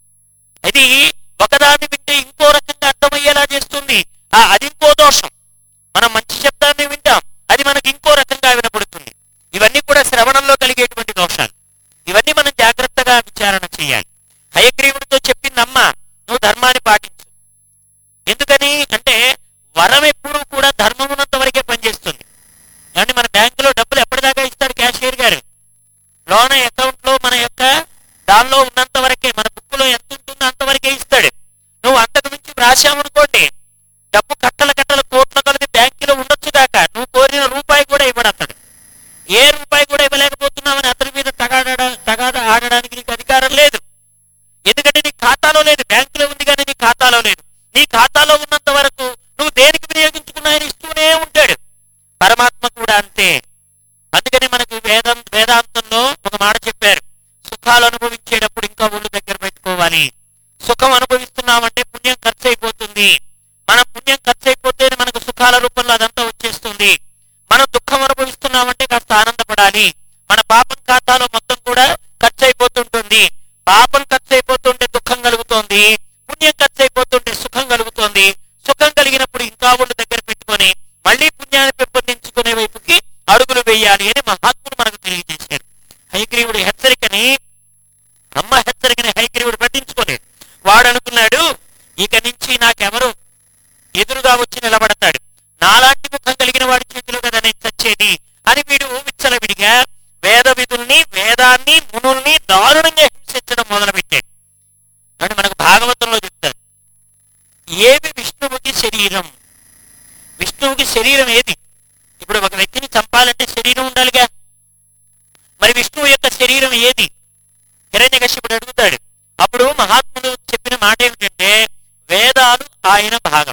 అది ఒకదాన్ని వింటే ఇంకో రకంగా అర్థమయ్యేలా చేస్తుంది. ఆ అది ఇంకో దోషం. మనం మంచి శబ్దాన్ని వింటాం, అది మనకి ఇంకో రకంగా వినపడుతుంది. ఇవన్నీ కూడా శ్రవణంలో కలిగేటువంటి దోషాలు. ఇవన్నీ మనం జాగ్రత్తగా విచారణ చేయాలి. హయగ్రీవుడితో చెప్పిందమ్మ, నువ్వు ధర్మాన్ని పాటించు. ఎందుకని అంటే వరం ఎప్పుడూ కూడా ధర్మం ఉన్నంత వరకే పనిచేస్తుంది. కానీ మన బ్యాంకులో డబ్బులు ఎప్పటిదాకా ఇస్తాడు క్యాషియర్ గారు? లోన్ అకౌంట్ లో మన యొక్క దానిలో ఉన్నంత వరకే, మన బుక్ లో ఎంత ఉంటుందో అంతవరకే ఇస్తాడు. నువ్వు అంతకు మించి రాశామనుకోండి, డబ్బు కట్టల కట్టల కోట్ల కొలది బ్యాంకులో ఉండొచ్చు దాకా నువ్వు కోరిన రూపాయి కూడా ఇవ్వడు అతడు. ఏ రూపాయి కూడా ఇవ్వలేకపోతున్నావని అతని మీద తగాడా తగాదా ఆడడానికి నీకు అధికారం లేదు. ఎందుకంటే నీ ఖాతాలో లేదు, బ్యాంకులో ఉంది కానీ నీ ఖాతాలో లేదు. నీ ఖాతాలో ఉన్నంత వరకు నువ్వు దేనికి వినియోగించుకున్నాయని ఇస్తూనే ఉంటాడు. పరమాత్మ కూడా అంతే. అందుకని మనకి వేదం వేదాంతంలో ఒక మాట చెప్పారు, సుఖాలు అనుభవించేటప్పుడు ఇంకా ఒళ్ళు దగ్గర పెట్టుకోవాలి. సుఖం అనుభవిస్తున్నామంటే పుణ్యం ఖర్చు అయిపోతుంది. మన పుణ్యం ఖర్చు అయిపోతే మనకు సుఖాల రూపంలో అదంతా వచ్చేస్తుంది. మనం దుఃఖం అనుభవిస్తున్నామంటే కాస్త ఆనందపడాలి. మన పాపం ఖాతాలో మొత్తం కూడా ఖర్చు అయిపోతుంటుంది. పాపం ఖర్చు అయిపోతుంటే దుఃఖం కలుగుతోంది, పుణ్యం ఖర్చు అయిపోతుంటే సుఖం కలుగుతోంది. సుఖం కలిగినప్పుడు ఇంకా ఒళ్ళు దగ్గర పెట్టుకొని మళ్ళీ పుణ్యాన్ని పెంపొందించుకునే వైపుకి అడుగులు వేయాలి అని మహాత్ములు మనకు తెలియజేశారు. హయగ్రీవుడి హెచ్చరికని, అమ్మ హెచ్చరికని హయగ్రీవుడు పట్టించుకోలేదు. వాడు అనుకున్నాడు, ఇక నుంచి నాకెవరు ఎదురుగా వచ్చి నిలబడతాడు, నాలాంటి ముఖం కలిగిన వాడి చేతిలో కదా నేను చచ్చేది అని వీడు విచ్చలవిడిగా వేద విధుల్ని, వేదాన్ని, మునుల్ని దారుణంగా హింసించడం మొదలుపెట్టాడు. అని మనకు భాగవతంలో చెప్తారు, ఏవి విష్ణువుకి శరీరం. విష్ణువుకి శరీరం ఏది? ఇప్పుడు ఒక వ్యక్తిని చంపాలంటే శరీరం ఉండాలిగా. మరి విష్ణువు యొక్క శరీరం ఏది? హిరణ్యకశ్యపుడు అడుగుతాడు. అప్పుడు మహాత్ములు చెప్పిన మాట ఏమిటంటే, వేదాలు ఆయన భాగం,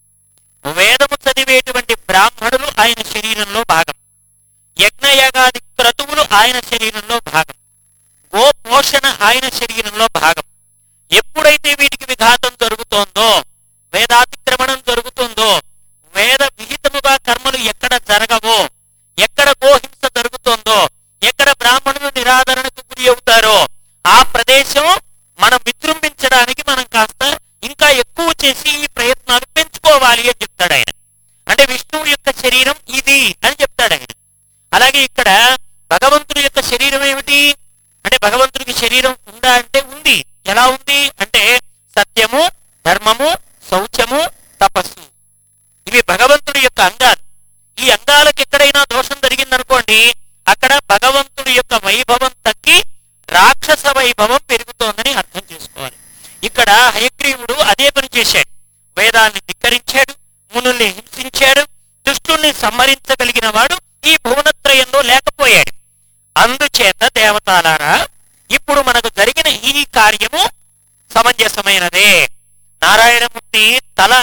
వేదము చదివేటువంటి బ్రాహ్మణులు ఆయన శరీరంలో భాగం, యజ్ఞయాగాది క్రతువులు ఆయన శరీరంలో భాగం, గో పోషణ ఆయన శరీరంలో భాగం. ఎప్పుడైతే వీటికి విఘాతం జరుగుతోందో, వేదాతిక్రమణం జరుగుతుందో, వేద విహితముగా కర్మలు ఎక్కడ జరగవో, ఎక్కడ గోహింస జరుగుతోందో, ఎక్కడ బ్రాహ్మణులు నిరాదరణకు గురి అవుతారో ఆ ప్రదేశం మనం విజృంభించడానికి మనం కాస్త ఇంకా ఎక్కువ చేసి ఈ ప్రయత్నాలు పెంచుకోవాలి అని చెప్తాడు ఆయన. అంటే విష్ణువు యొక్క శరీరం ఇది అని చెప్తాడు ఆయన. అలాగే ఇక్కడ భగవంతుడి యొక్క శరీరం ఏమిటి అంటే, భగవంతుడికి శరీరం ఉందా అంటే ఉంది. ఎలా ఉంది అంటే, సత్యము, ధర్మము, శౌచము, తపస్సు, ఇవి భగవంతుడి యొక్క అంగాలు. ఈ అంగాలకు ఎక్కడైనా దోషం జరిగిందనుకోండి, అక్కడ భగవంతుడి యొక్క వైభవం తగ్గి రాక్షస వైభవం పెరుగుతోందని అర్థం చేసుకోవాలి. ఇక్కడ హయగ్రీవుడు అదే పని చేశాడు. వేదాన్ని ధిక్కరించాడు, మునుల్ని హింసించాడు, దుష్టుల్ని సంహరించగలిగిన వాడు ఈ భువనత్రయంలో లేకపోయాడు. అందుచేత దేవతాలారా, ఇప్పుడు మనకు జరిగిన ఈ కార్యము సమంజసమైనదే. నారాయణమూర్తి తల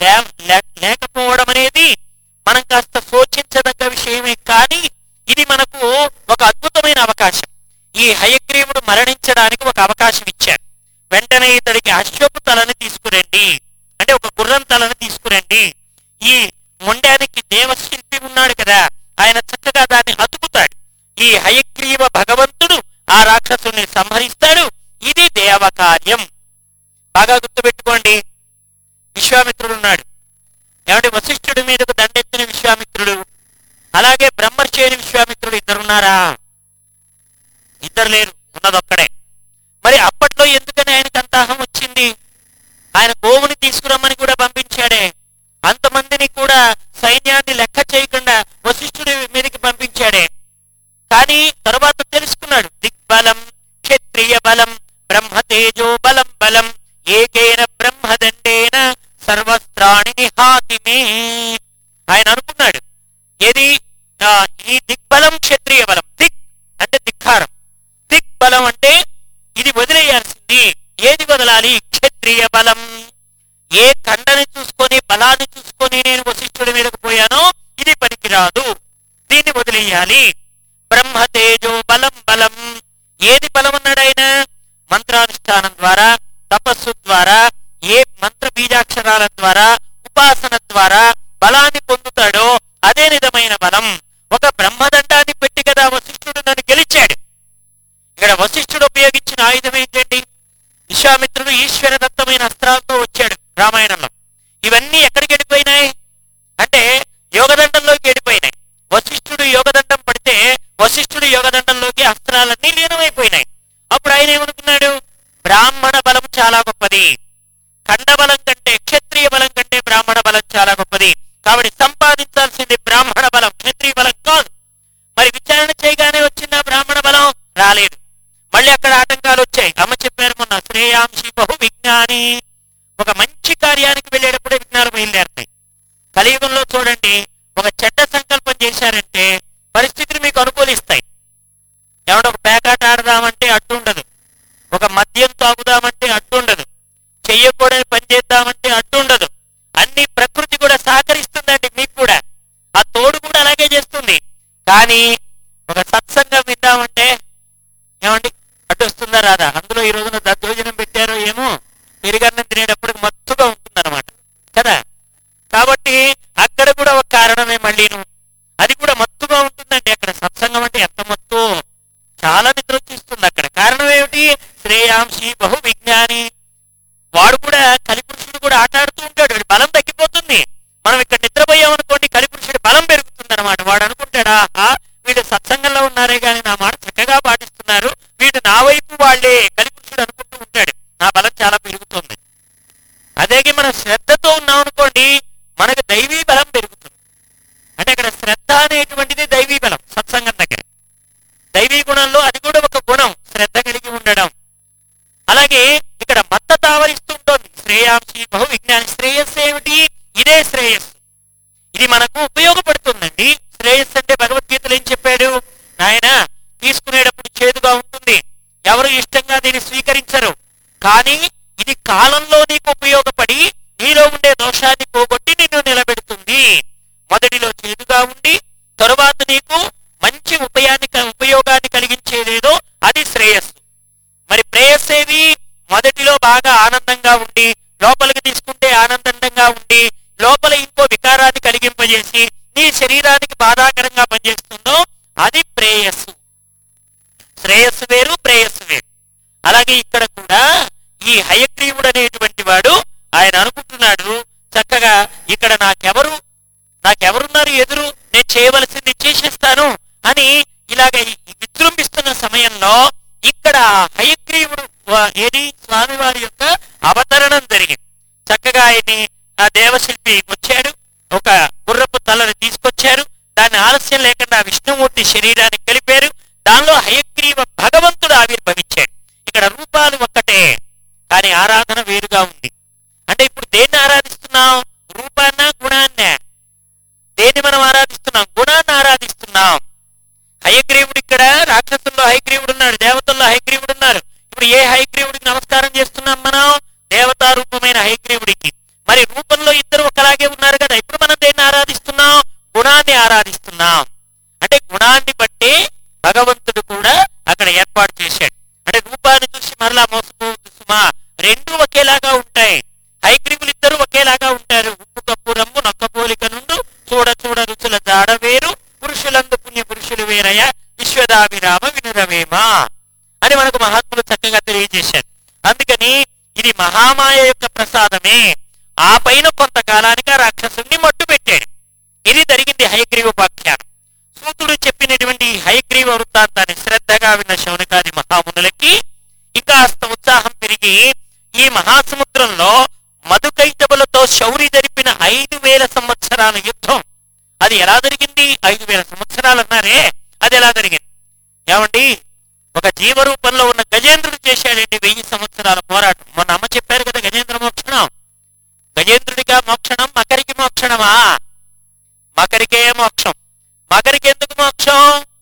లేకపోవడం అనేది మనం కాస్త శోచించదగ్గ విషయమే, కానీ ఇది మనకు ఒక అద్భుతమైన అవకాశం. ఈ హయగ్రీవుడు మరణించడానికి ఒక అవకాశం ఇచ్చారు. వెంటనే ఇతడికి అశ్వపు తలని తీసుకురండి అంటే ఒక గుర్రం తలని తీసుకురండి. ఈ మొండానికి దేవశిల్పి ఉన్నాడు కదా, ఆయన చక్కగా దాన్ని అతుకుతాడు. ఈ హయగ్రీవ భగవంతుడు ఆ రాక్షసుని సంహరిస్తాడు. ఇది దేవకార్యం. బాగా గుర్తుపెట్టుకోండి. విశ్వామిత్రుడు ఉన్నాడు, ఏమంటే వశిష్ఠుడి మీదకు దండెత్తిన విశ్వామిత్రుడు, అలాగే బ్రహ్మర్షి అయిన విశ్వామిత్రుడు ఇద్దరున్నారా? ఇద్దరు లేరు, ఉన్నదొక్కడే. మరి అప్పట్లో ఎందుకని ఆయనకు అంత అహం వచ్చింది? ఆయన గోవుని తీసుకురమ్మని కూడా పంపించాడే, అంతమందిని కూడా సైన్యాన్ని లెక్క చేయకుండా వశిష్ఠుడి మీదకి పంపించాడే. కానీ తరువాత తెలుసుకున్నాడు, దిగ్బలం క్షత్రియ బలం బ్రహ్మ తేజో బలం బలం ఏకేన బ్రహ్మదండేన సర్వస్త్రాణి నిహాతిమే. ఆయన అనుకున్నాడు, ఏది ఆ, ఈ దిగ్బలం క్షత్రియ బలం, దిక్ అంటే ధిక్కారం, దిక్ బలం అంటే ఇది వదిలేయాల్సింది. ఏది వదలాలి? క్షత్రియ బలం. ఏ ఖండని చూసుకొని బలాన్ని చూసుకొని నేను వశిష్ఠుడి మీదకు పోయానో ఇది పనికిరాదు, దీన్ని వదిలేయాలి. బ్రహ్మ తేజో బలం బలం, ఏది బలం అన్నాడు ఆయన? మంత్రానుష్ఠానం ద్వారా, తపస్సు ద్వారా, ఏ మంత్ర బీజాక్షరాల ద్వారా, ఉపాసన ద్వారా బలాన్ని పొందుతాడో అదే నిజమైన బలం. ఒక బ్రహ్మదండాన్ని పెట్టి కదా వశిష్ఠుడు నన్ను గెలిచాడు. ఇక్కడ వశిష్ఠుడు ఉపయోగించిన ఆయుధం ఏంటండి? విశ్వామిత్రుడు ఈశ్వరదత్తమైన అస్త్రాలతో వచ్చాడు రామాయణంలో. ఇవన్నీ ఎక్కడికి వెళ్ళిపోయినాయి అంటే యోగదండంలోకి వెళ్ళిపోయినాయి. వశిష్ఠుడు యోగదండం పడితే వశిష్ఠుడు యోగదండంలోకి అస్త్రాలన్నీ లీనమైపోయినాయి. అప్పుడు ఆయన ఏమనుకున్నాడు? బ్రాహ్మణ బలం చాలా గొప్పది, ఖండ బలం కంటే క్షత్రియ బలం కంటే బ్రాహ్మణ బలం చాలా గొప్పది, కాబట్టి సంపాదించాల్సింది బ్రాహ్మణ బలం, క్షత్రియ బలం కాదు. మరి విచారణ చేయగానే వచ్చిన బ్రాహ్మణ బలం రాలేదు. మళ్ళీ అక్కడ ఆటంకాలు వచ్చాయి. అమ్మ చెప్పారు మొన్న, శ్రేయాంశి బహు విజ్ఞాని. ఒక మంచి కార్యానికి వెళ్ళేటప్పుడే విఘ్నాలు బయలుదేరుతాయి. కలియుగంలో చూడండి, ఒక చెడ్డ సంకల్పం చేశారంటే పరిస్థితులు మీకు అనుకూలిస్తాయి. ఏమంటే ఒక పేకాట ఆడదామంటే అడ్డుండదు, ఒక మద్యం తాగుదామంటే అడ్డుండదు, చెయ్యకూడని పని చేద్దామంటే అడ్డుండదు. అన్ని ప్రకృతి కూడా సహకరిస్తుందండి మీకు కూడా, ఆ తోడు కూడా అలాగే చేస్తుంది. కానీ ఒక సత్సంగం విద్దామంటే ఏమండి అడ్డు వస్తుందా రాదా? అందులో ఈ రోజున దద్దోజనం పెట్టారో ఏమో, పెరుగన్నం తినేటప్పటికి మత్తుగా ఉంటుందన్నమాట కదా. కాబట్టి అక్కడ కూడా ఒక కారణమే మళ్ళీను, అది కూడా మత్తుగా ఉంటుందండి. అక్కడ సత్సంగం అంటే ఎంత మత్తు, చాలా నిద్ర వచ్చేస్తుంది అక్కడ. కారణం ఏమిటి? శ్రేయాంశి బహు విజ్ఞాని. వాడు కూడా కలిపురుషుడు కూడా ఆటాడుతూ ఉంటాడు, వాడి బలం తగ్గిపోతుంది. మనం ఇక్కడ నిద్రపోయామనుకోండి, కలిపురుషుడి బలం పెరుగుతుంది అనమాట. వాడు అనుకుంటాడా, వీళ్ళు సత్సంగంలో ఉన్నారే కానీ నా మాట చక్కగా పాటిస్తున్నారు, వీడు నా వైపు వాళ్ళే, కలిపురుషుడు అనుకుంటూ ఉంటాడు, నా బలం చాలా పెరుగుతుంది. అదేగే మనం శ్రద్ధతో ఉన్నాం అనుకోండి, మనకు దైవీ బలం పెరుగుతుంది. అంటే అక్కడ శ్రద్ధ అనేటువంటిది దైవీ బలం. సత్సంగం దగ్గర దైవీ గుణంలో అది కూడా ఒక గుణం, శ్రద్ధ కలిగి ఉండడం. అలాగే ఇక్కడ మత్త తావరిస్తుంటోంది. శ్రేయాంశి బహు విజ్ఞాని. శ్రేయస్సు ఏమిటి? ఇదే శ్రేయస్సు. ఇది మనకు ఉపయోగపడుతుందండి. శ్రేయస్సు అంటే భగవద్గీతలో ఏం చెప్పాడు? నాయన, తీసుకునేటప్పుడు చేదుగా ఉంటుంది, ఎవరు ఇష్టంగా దీన్ని స్వీకరించరు, కానీ ఇది కాలంలో నీకు ఉపయోగపడి నీలో ఉండే దోషాన్ని పోగొట్టి నిన్ను నిలబెడుతుంది. మొదటిలో చేదుగా ఉండి తరువాత నీకు మంచి ఉపయాన్ని ఉపయోగాన్ని కలిగించేదేదో అది శ్రేయస్సు. మరి ప్రేయస్సేవి? మొదటిలో బాగా ఆనందంగా ఉండి లోపలికి తీసుకుంటే ఆనందంగా ఉండి లోపల ఇంకో వికారాన్ని కలిగింపజేసి నీ శరీరానికి బాధాకరంగా పనిచేస్తుందో అది ప్రేయస్సు. శ్రేయస్సు వేరు, ప్రేయస్సు వేరు. అలాగే ఇక్కడ కూడా ఈ హయగ్రీవుడు అనేటువంటి వాడు ఆయన అనుకుంటున్నాడు, చక్కగా ఇక్కడ నాకెవరు నాకెవరున్నారు ఎదురు, నేను చేయవలసింది చేసేస్తాను అని ఇలాగ విజృంభిస్తున్న సమయంలో ఇక్కడ హయగ్రీవుడు ఏది స్వామివారి యొక్క అవతరణం జరిగింది. చక్కగా ఆయన్ని ఆ దేవశిల్పి వచ్చాడు, ఒక గుర్రపు తలని తీసుకొచ్చారు, దాన్ని ఆలస్యం లేకుండా విష్ణుమూర్తి శరీరాన్ని కలిపారు, దానిలో హయగ్రీవ భగవంతుడు ఆవిర్భవించాడు. ఇక్కడ రూపాలు ఒక్కటే కానీ ఆరాధన వేరుగా ఉంది. అంటే ఇప్పుడు దేన్ని ఆరాధిస్తున్నాం? రూపాన్న, గుణాన్న? దేన్ని మనం ఆరాధిస్తున్నాం? గుణాన్ని ఆరాధిస్తున్నాం. హయగ్రీవుడు ఇక్కడ రాక్షసుల్లో హయగ్రీవుడు ఉన్నాడు, దేవతల్లో హయగ్రీవుడు ఉన్నారు. ఇప్పుడు ఏ హయగ్రీవుడికి నమస్కారం చేస్తున్నాం మనం? దేవతా రూపమైన హయగ్రీవుడికి. మరి రూపంలో ఇద్దరు ఒకలాగే ఉన్నారు కదా, ఇప్పుడు మనం దేన్ని ఆరాధిస్తున్నాం? గుణాన్ని ఆరాధిస్తున్నాం. అంటే గుణాన్ని బట్టి భగవంతుడు కూడా అక్కడ ఏర్పాటు చేశాడు. అంటే రూపాన్ని చూసి మరలా మోసపోవద్దు సుమా, రెండు ఒకేలాగా ఉంటాయి. హయగ్రీవులు ఇద్దరు ఒకేలాగా ఉంటారు. ఉప్పు కప్పు రంగు నొక్క పోలిక నుండు చూడ చూడ రుచుల జాడ వేరు, పురుషులందు పుణ్య పురుషులు వేరయ విశ్వదాభిరామ వినురవేమా అని మనకు మహాత్ములు చక్కగా తెలియజేశారు. అందుకని ఇది మహామాయ యొక్క ప్రసాదమే. ఆ పైన కొంతకాలానికి ఆ రాక్షసుని మట్టు పెట్టాడు. ఇది జరిగింది హయగ్రీవోపాఖ్యానం. సూతుడు చెప్పినటువంటి ఈ హయగ్రీవ వృత్తాంతాన్ని శ్రద్ధగా విన్న శౌనకాది మహామునులకి ఇంకాస్త ఉత్సాహం పెరిగి ఈ మహాసముద్రంలో మధుకైటబులతో శౌరి జరిపిన ఐదు వేల సంవత్సరాల యుద్ధం అది ఎలా జరిగింది? ఐదు వేల సంవత్సరాలు అన్నారే, అది ఎలా జరిగింది? ఏమండి, ఒక జీవరూపంలో ఉన్న గజేంద్రుడు చేశాడండి వెయ్యి సంవత్సరాల పోరాటం. మొన్న అమ్మ చెప్పారు కదా గజేంద్ర మోక్షణం. గజేంద్రుడిగా మోక్షణం, మకరికి మోక్షణమా? మకరికే మోక్షం. మకరికి ఎందుకు మోక్షం?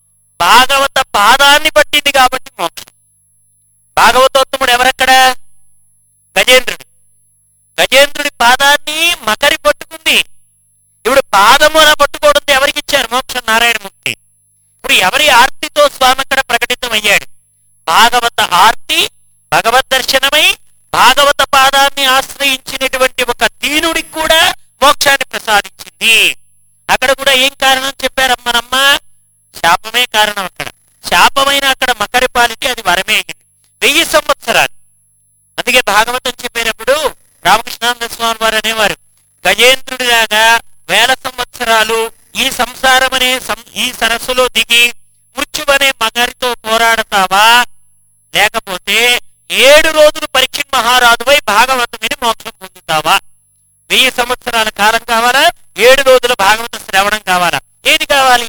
భాగవత పాదాన్ని పట్టింది కాబట్టి మోక్షం. భాగవతోత్తముడు ఎవరక్కడ? గజేంద్రుడు. గజేంద్రుడి పాదాన్ని మకరి పట్టుకుంది. ఇప్పుడు పాదము అలా పట్టుకోవడంతో ఎవరికి ఇచ్చారు మోక్షం? నారాయణమూర్తి. ఇప్పుడు ఎవరి ఆర్తితో స్వామి అక్కడ ప్రకటితమయ్యాడు? భాగవత ఆర్తి భగవద్ దర్శనమై భాగవత పాదాన్ని ఆశ్రయించినటువంటి ఒక దీనుడికి కూడా మోక్షాన్ని ప్రసాదించింది. అక్కడ కూడా ఏం కారణం చెప్పారమ్మనమ్మ? శాపమే కారణం. అక్కడ శాపమైన అక్కడ మకరి పాలిటి అది వరమే అయింది. వెయ్యి సంవత్సరాలు. అందుకే భాగవతం చెప్పేటప్పుడు రామకృష్ణానంద స్వామి వారు అనేవారు, గజేంద్రుడిలాగా వేల సంవత్సరాలు ఈ సంసారం అనే ఈ సరస్సులో దిగి మృత్యువనే మగరితో పోరాడతావా, లేకపోతే ఏడు రోజులు పరీక్షిత్ మహారాజువై భాగవతమిని మోక్షం పొందుతావా? వెయ్యి సంవత్సరాల కాలం కావాలా, ఏడు రోజుల భాగవత శ్రవణం కావాలా? ఏది కావాలి?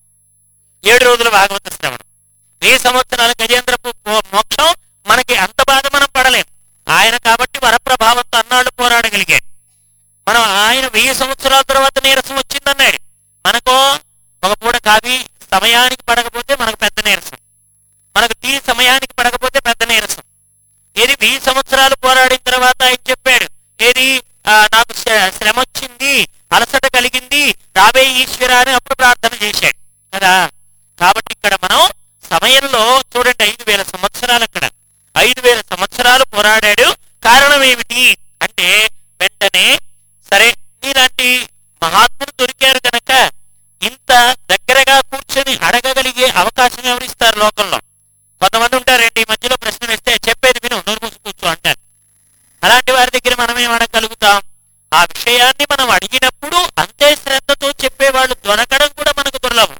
ఏడు రోజుల భాగవత శ్రవణం. వెయ్యి సంవత్సరాల గజేంద్ర మోక్షం మనకి అంత బాధ మనం పడలేం. ఆయన కాబట్టి వరప్రభావంతో అన్నాళ్ళు పోరాడగలిగాడు. మనం ఆయన వెయ్యి సంవత్సరాల తర్వాత నీరసం వచ్చిందన్నాడు. మనకో ఒక పూట కావి సమయానికి పడకపోతే మనకు పెద్ద నీరసం, మనకు టీ సమయానికి పడకపోతే పెద్ద నీరసం. ఏది వెయ్యి సంవత్సరాలు పోరాడిన తర్వాత ఆయన చెప్పాడు, ఏది నాకు శ్రమ వచ్చింది, అలసట కలిగింది, రాబే ఈశ్వర అని అప్పుడు ప్రార్థన చేశాడు కదా. కాబట్టి ఇక్కడ మనం సమయంలో చూడండి, ఐదు వేల సంవత్సరాలు అక్కడ ఐదు వేల సంవత్సరాలు పోరాడాడు. కారణం ఏమిటి అంటే వెంటనే సరే నీలాంటి మహాత్ములు దొరికారు కనుక ఇంత దగ్గరగా కూర్చొని అడగగలిగే అవకాశం ఎవరిస్తారు లోకంలో? కొంతమంది ఉంటారండి, ఈ మధ్యలో ప్రశ్న వేస్తే చెప్పేది విను, నోరు మూసి కూర్చో అంటారు. అలాంటి వారి దగ్గర మనం ఏం అడగలుగుతాం? ఆ విషయాన్ని మనం అడిగినప్పుడు అంతే శ్రద్ధతో చెప్పేవాళ్ళు దొరకడం కూడా మనకు దుర్లభం.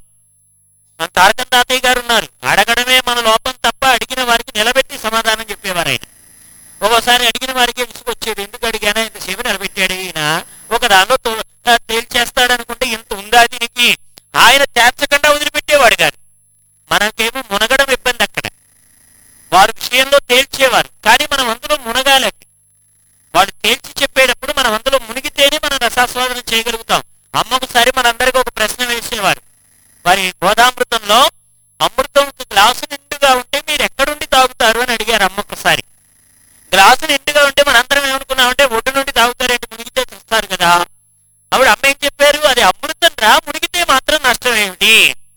మన తారకం తాతయ్య గారు ఉన్నారు, అడగడమే మన లోపం తప్ప అడిగిన వారికి నిలబెట్టి సమాధానం చెప్పేవారు ఆయన. ఒక్కోసారి అడిగిన వారికి విసుకొచ్చేది, ఎందుకు అడిగానా ఇంతసేపు నిలబెట్టాడు ఈయన, ఒక దానిలో తేల్చేస్తాడు అనుకుంటే ఇంత ఉందా దీనికి, ఆయన తేల్చకుండా వదిలిపెట్టేవాడు కాదు. మనకేమో మునగడం ఇబ్బంది. అక్కడ వారి విషయంలో తేల్చేవారు, కానీ మనం అందులో మునగాలండి. వాళ్ళు తేల్చి చెప్పేటప్పుడు మనం అందులో మునిగితేనే మనం రసాస్వాదనం చేయగలుగుతాం. అమ్మొకసారి మనందరికీ ఒక ప్రశ్న వేసేవారు, వారి గోదామృతంలో అమృతం గ్లాసు నిండుగా ఉంటే మీరు ఎక్కడుండి తాగుతారు అని అడిగారు అమ్మొకసారి. గ్లాసు నిండుగా ఉంటే మనందరం ఏమనుకున్నామంటే ఒడ్డు నుండి తాగుతారంటే మునిగితే చూస్తారు కదా. అప్పుడు అమ్మ ఏం చెప్పారు, అది అమృతం రా, మునిగితే మాత్రం నష్టం ఏమిటి?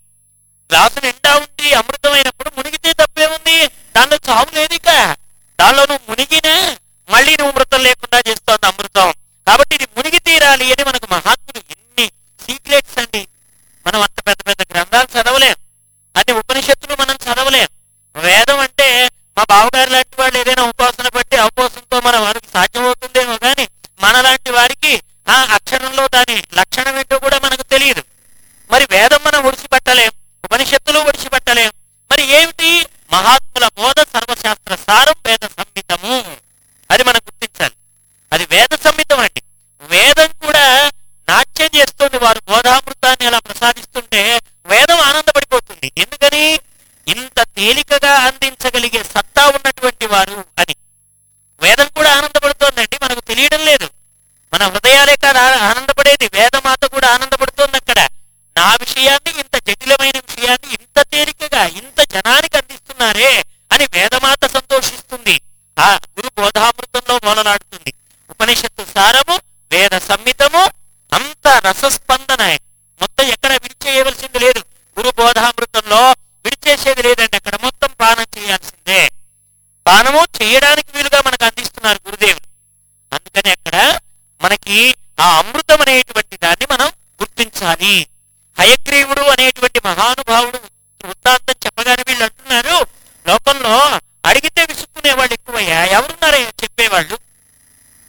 గ్లాసు నిండా ఉంది అమృతం అయినప్పుడు మునిగితే తప్పేముంది? దానిలో చావు లేదు. ఇక దానిలో నువ్వు మునిగినా మళ్ళీ నువ్వు మృతం లేకుండా చేస్తోంది అమృతం. కాబట్టి ఇది మునిగి తీరాలి అని మనకు మహాత్ములు ఎన్ని సీక్రెట్స్ అండి. మనం అంత పెద్ద పెద్ద గ్రంథాలు చదవలేం, అన్ని ఉపనిషత్తులు మనం చదవలేం. వేదం అంటే మా బావగారు లాంటి వాళ్ళు ఏదైనా ఉపాసన బట్టి అవపోసంతో మన వారికి సాధ్యమవుతుందేమో కానీ మనలాంటి వారికి ఆ అక్షరంలో దాని లక్షణం ఏంటో కూడా మనకు తెలియదు. మరి వేదం మనం ఒడిచిపెట్టలేం, ఉపనిషత్తులు ఒడిచిపెట్టలేం. మరి ఏమిటి? మహాత్ముల బోధ సర్వశాస్త్ర సారం వేద సంహితము. అది మనం గుర్తించాలి. అది వేద సంహితం అండి. వేదం కూడా నాట్యం చేస్తుంది. వారు బోధామృతాన్ని అలా ప్రసాదిస్తుంటే వేదం ఆనందపడిపోతుంది. ఎందుకని? ఇంత తేలికగా అందించగలిగే సత్తా ఉన్నటువంటి వారు అని. వేదం కూడా ఆనందపడుతోందండి, మనకు తెలియడం లేదు. మన హృదయాలే కాదు ఆనందపడేది, వేదమాత కూడా ఆనందపడుతోంది. అక్కడ నా విషయాన్ని, ఇంత జటిలమైన విషయాన్ని ఇంత తేలికగా ఇంత జనానికి అందిస్తున్నారే అని వేదమాత సంతోషిస్తుంది. ఆ గురు బోధామృతంలో మొదలాడుతుంది. ఉపనిషత్తు సారము, వేద సంహితము, అంత రసస్పందన. మొత్తం ఎక్కడ విడిచేయవలసింది లేదు. గురు బోధామృతంలో విడిచేసేది లేదండి. అక్కడ మొత్తం పానం చేయాల్సిందే. పానము చేయడానికి వీలుగా మనకు అందిస్తున్నారు గురుదేవులు. అందుకని అక్కడ మనకి ఆ అమృతం అనేటువంటి దాన్ని మనం గుర్తించాలి. హయగ్రీవుడు అనేటువంటి మహానుభావుడు వృత్తాంతం చెప్పగానే వీళ్ళు అంటున్నారు, లోకంలో అడిగితే విసుక్కునే వాళ్ళు ఎక్కువయ్యా, ఎవరున్నారయ్యా చెప్పేవాళ్ళు?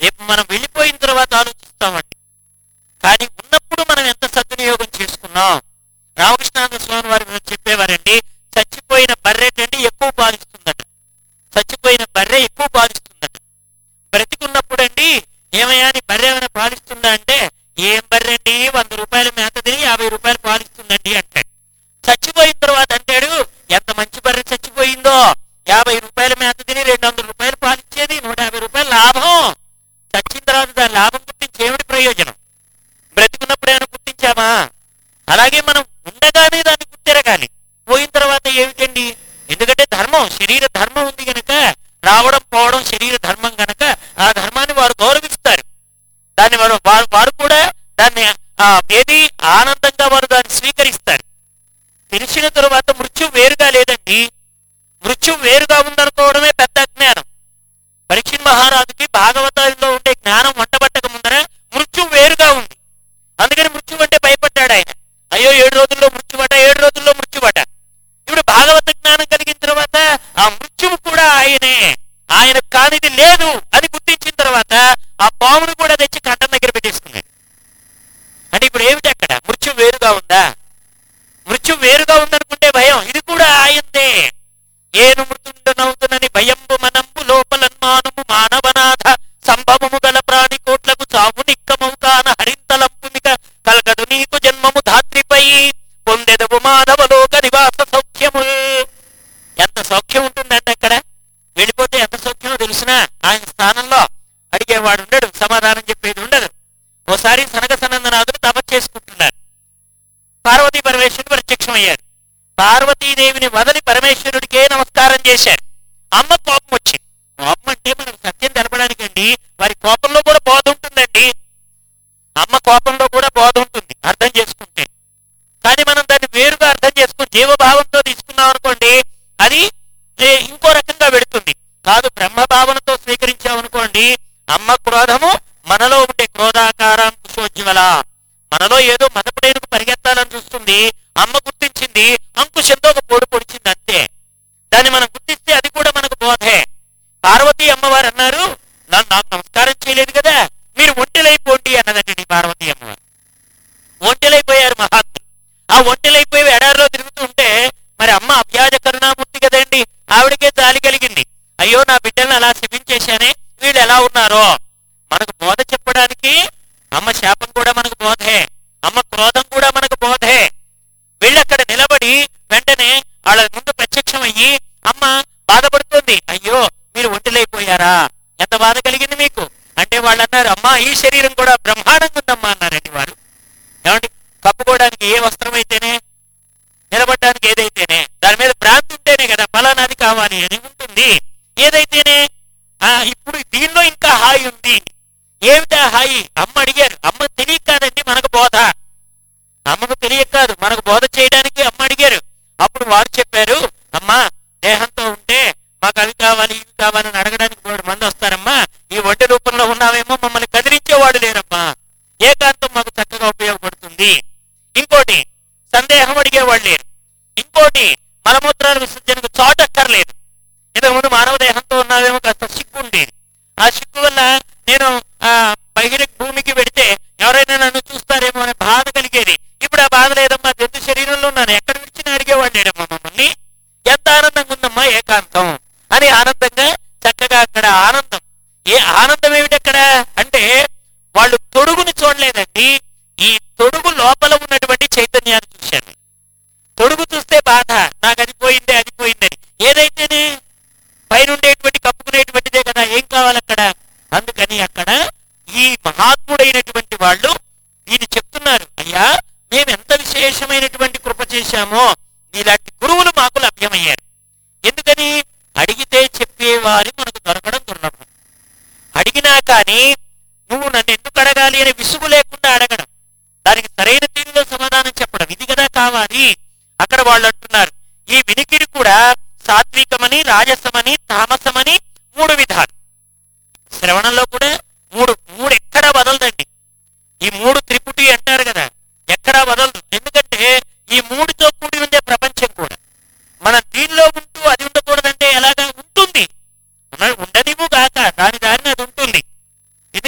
రేపు మనం వెళ్ళిపోయిన తర్వాత ఆలోచిస్తామండి. కానీ ఉన్నప్పుడు మనం ఎంత సద్వినియోగం చేసుకున్నాం. రామకృష్ణానంద స్వామి వారు చెప్పేవారండి, చచ్చిపోయిన బర్రెటండి ఎక్కువ పాలిస్తుందట. చచ్చిపోయిన బర్రె ఎక్కువ పాలిస్తుందట. బ్రతికున్నప్పుడండి ఏమయ్యా నీ బర్రె ఏమైనా పాలిస్తుందా అంటే, ఏం బర్రెండి వంద రూపాయల మేత తిని యాభై రూపాయలు పాలిస్తుందండి అంటాడు. చచ్చిపోయిన తర్వాత అంటాడు, ఎంత మంచి బర్రె చచ్చిపోయిందో, యాభై రూపాయల మేత తిని రెండు వందల రూపాయలు పాలిచ్చేది, నూట యాభై రూపాయలు లాభం. చచ్చిన తర్వాత దాని లాభం గుర్తించి ఏమిటి ప్రయోజనం? బ్రతికున్నప్పుడు ఏమైనా గుర్తించామా? అలాగే మనం ఉండగానే దాన్ని గుర్తిరగాలి. పోయిన తర్వాత ఏమిటండి? ఎందుకంటే ధర్మం, శరీర ధర్మం ఉంది గనక, రావడం పోవడం శరీర ధర్మం గనక ఆ ధర్మాన్ని వారు గౌరవిస్తారు. దాన్ని వారు వారు వారు కూడా దాన్ని ఆ ఏది ఆనందంగా వారు దాన్ని స్వీకరిస్తారు. తెలిసిన తరువాత మృత్యు వేరుగా లేదండి. మృత్యు వేరుగా ఉందనుకోవడమే పెద్ద అజ్ఞానం. పరీక్షిత్ మహారాజుకి భాగవతంలో ఉండే జ్ఞానం వంటబట్టక ముందర మృత్యు వేరుగా ఉంది. అందుకని మృత్యు అంటే భయపడ్డాడు ఆయన. అయ్యో ఏడు రోజుల్లో మృత్యువట, ఏడు రోజుల్లో మృత్యువట. ఇప్పుడు భాగవత జ్ఞానం కలిగిన తర్వాత ఆ మృత్యువు కూడా ఆయనే, ఆయన కానిది లేదు అని గుర్తించిన తర్వాత ఆ పామును కూడా తెచ్చి కంఠం దగ్గర పెట్టేసుకున్నాడు. అంటే ఇప్పుడు ఏమిటి అక్కడ? మృత్యు వేరుగా ఉందా? మృత్యు వేరుగా ఉందనుకుంటే భయం, ఇది కూడా ఆయందే. ఏను మృతుండనవుతునని భయంబు మనంబు లోపలన్మానము మానవనాథ సంభవము గల ప్రాణి కోట్లకు చావు నిక్కమవు కాన హరింతలంపుమిక కలగదు నీకు జన్మము ధాత్రిపై పొందెదవు మాధవలోక నివాస సౌఖ్యము. ఎంత సౌఖ్యం ఉంటుందండి అక్కడ. వెళ్ళిపోతే ఎంత సౌఖ్యమో తెలుసునా? ఆయన స్థానంలో అడిగేవాడు ఉండడు, సమాధానం చెప్పేది ఉండదు. ఓసారి సనక సనందనాథులు తపస్సు చేసుకుంటున్నారు. పార్వతీ పరమేశ్వరుడు ప్రత్యక్షమయ్యారు. పార్వతీదేవిని వదలి పరమేశ్వరుడికే నమస్కారం చేశారు. అమ్మ కోపం వచ్చింది. కోపం అంటే మనకు సత్యం తెలపడానికండి. వారి కోపంలో కూడా బోధ ఉంటుందండి. అమ్మ కోపంలో కూడా బోధ ఉంటుంది అర్థం చేసుకుంటే. కానీ మనం దాన్ని వేరుగా అర్థం చేసుకుని జీవభావంతో తీసుకున్నాం అనుకోండి, అది ఇంకో రకంగా వెళుతుంది. కాదు, బ్రహ్మభావనతో స్వీకరించామనుకోండి, అమ్మ క్రోధము మనలో ఉండే క్రోధాకారం కుశోజ్వల, మనలో ఏదో మదపుడేనుకు పరిగెత్తాలని చూస్తుంది. అమ్మ గుర్తించింది, అంకుశంతో ఒక పొడి పొడిచింది, అంతే. దాన్ని మనం గుర్తిస్తే అది కూడా మనకు బోధే. పార్వతీ అమ్మవారు అన్నారు, నన్ను నాకు నమస్కారం చేయలేదు కదా, మీరు ఒంటెలైపోండి అన్నదండి పార్వతీ అమ్మవారు. ఒంటెలైపోయారు మహాత్ములు. ఆ ఒంటెలైపోయి ఎడారిలో తిరుగుతూ ఉంటే మరి అమ్మ అవ్యాజ కరుణామూర్తి కదండి, ఆవిడకే జాలి కలిగింది. అయ్యో నా బిడ్డలను అలా శపించేశానే, వీళ్ళు ఎలా ఉన్నారో. మనకు బోధ చెప్పడానికి అమ్మ శాపం కూడా మనకు బోధే, అమ్మ క్రోధం కూడా మనకు బోధే. వీళ్ళక్కడ నిలబడి వెంటనే వాళ్ళ ముందు ప్రత్యక్షం అయ్యి అమ్మ బాధపడుతుంది. అయ్యో మీరు ఒంటెలైపోయారా, ఎంత బాధ కలిగింది మీకు అంటే వాళ్ళు అన్నారు, అమ్మా ఈ శరీరం కూడా బ్రహ్మాండంగా ఉందమ్మా అన్నారండి వారు. ఏమండి, కప్పుకోవడానికి ఏ వస్త్రం అయితేనే, నిలబడడానికి ఏదైతేనే, దాని మీద భ్రాంతి ఉంటేనే కదా ఫలానాది కావాలి అని ఉంటుంది. ఏదైతేనే ఆ ఇప్పుడు దీనిలో ఇంకా హాయి ఉంది. ఏమిటా హాయి? అమ్మ అడిగారు. అమ్మ తెలియక కాదండి మనకు బోధ, అమ్మకు తెలియక కాదు, మనకు బోధ చేయడానికి అమ్మ అడిగారు. అప్పుడు వారు చెప్పారు, అమ్మా దేహంతో ఉంటే మాకు అవి కావాలి ఇవి కావాలని అడగడానికి మూడు మంది వస్తారమ్మా, ఈ ఒంటి రూపంలో ఉన్నావేమో మమ్మల్ని కదిలించేవాడు లేరమ్మా, ఏకాంతం మాకు చక్కగా ఉపయోగపడుతుంది. ఇంకోటి సందేహం అడిగేవాళ్ళు లేరు. ఇంకోటి మలమూత్రాల విసర్జనకు చోటక్కర్లేదు. ఇంతకుముందు మానవ దేహంతో ఉన్నావేమో కాస్త సిగ్గు ఉండేది. ఆ సిగ్గు వల్ల నేను ఆ బహిరంగ భూమికి వెడితే ఎవరైనా నన్ను చూస్తారేమో అనే బాధ కలిగేది. ఇప్పుడు ఆ బాధ లేదమ్మా, జంతు శరీరంలో ఉన్నాను, ఎక్కడ విడిచినా అడిగేవాళ్ళు లేడమ్మా మమ్మల్ని. ఎంత ఆనందంగా ఉందమ్మా ఏకాంతం అని ఆనందంగా చక్కగా అక్కడ ఆనందం. ఏ ఆనందం ఏమిటి అక్కడ అంటే వాళ్ళు తొడుగుని చూడలేదండి, ఈ తొడుగు లోపల ఉన్నటువంటి చైతన్యాన్ని చూశాను. తొడుగు చూస్తే బాధ, నాకు అది పోయిందే అది పోయిందని. ఏదైతేనే పైన ఉండేటువంటి కప్పుకునేటువంటిదే కదా, ఏం కావాలి అక్కడ. అందుకని అక్కడ ఈ మహాత్ముడైనటువంటి వాళ్ళు దీన్ని చెప్తున్నారు, అయ్యా మేము ఎంత విశేషమైనటువంటి కృప చేశామో ఇలాంటి గురువులు మాకు లభ్యమయ్యారు. ఎందుకని అడిగితే చెప్పేవారి మనకు దొరకడం దుర్లభం. అడిగినా కానీ నువ్వు నన్ను ఎందుకు అడగాలి అని విసుగు లేకుండా అడగడం, దానికి సరైన తీరులో సమాధానం చెప్పడం, ఇది కదా కావాలి. అక్కడ వాళ్ళు అంటున్నారు ఈ వినికిడి కూడా సాత్వికమని, రాజసమని, తామసమని మూడు విధాలు. శ్రవణంలో కూడా మూడు మూడు ఎక్కడా వదలదండి. ఈ మూడు త్రిపుటి అంటారు కదా, ఎక్కడా వదలదు. ఎందుకంటే ఈ మూడుతో కూడి ఉండే ప్రపంచం కూడా మన దీనిలో ఉంటూ అది ఉండకూడదంటే ఎలాగా ఉంటుంది, ఉండనివ్వు గాక, దాని దారిని అది ఉంటుంది.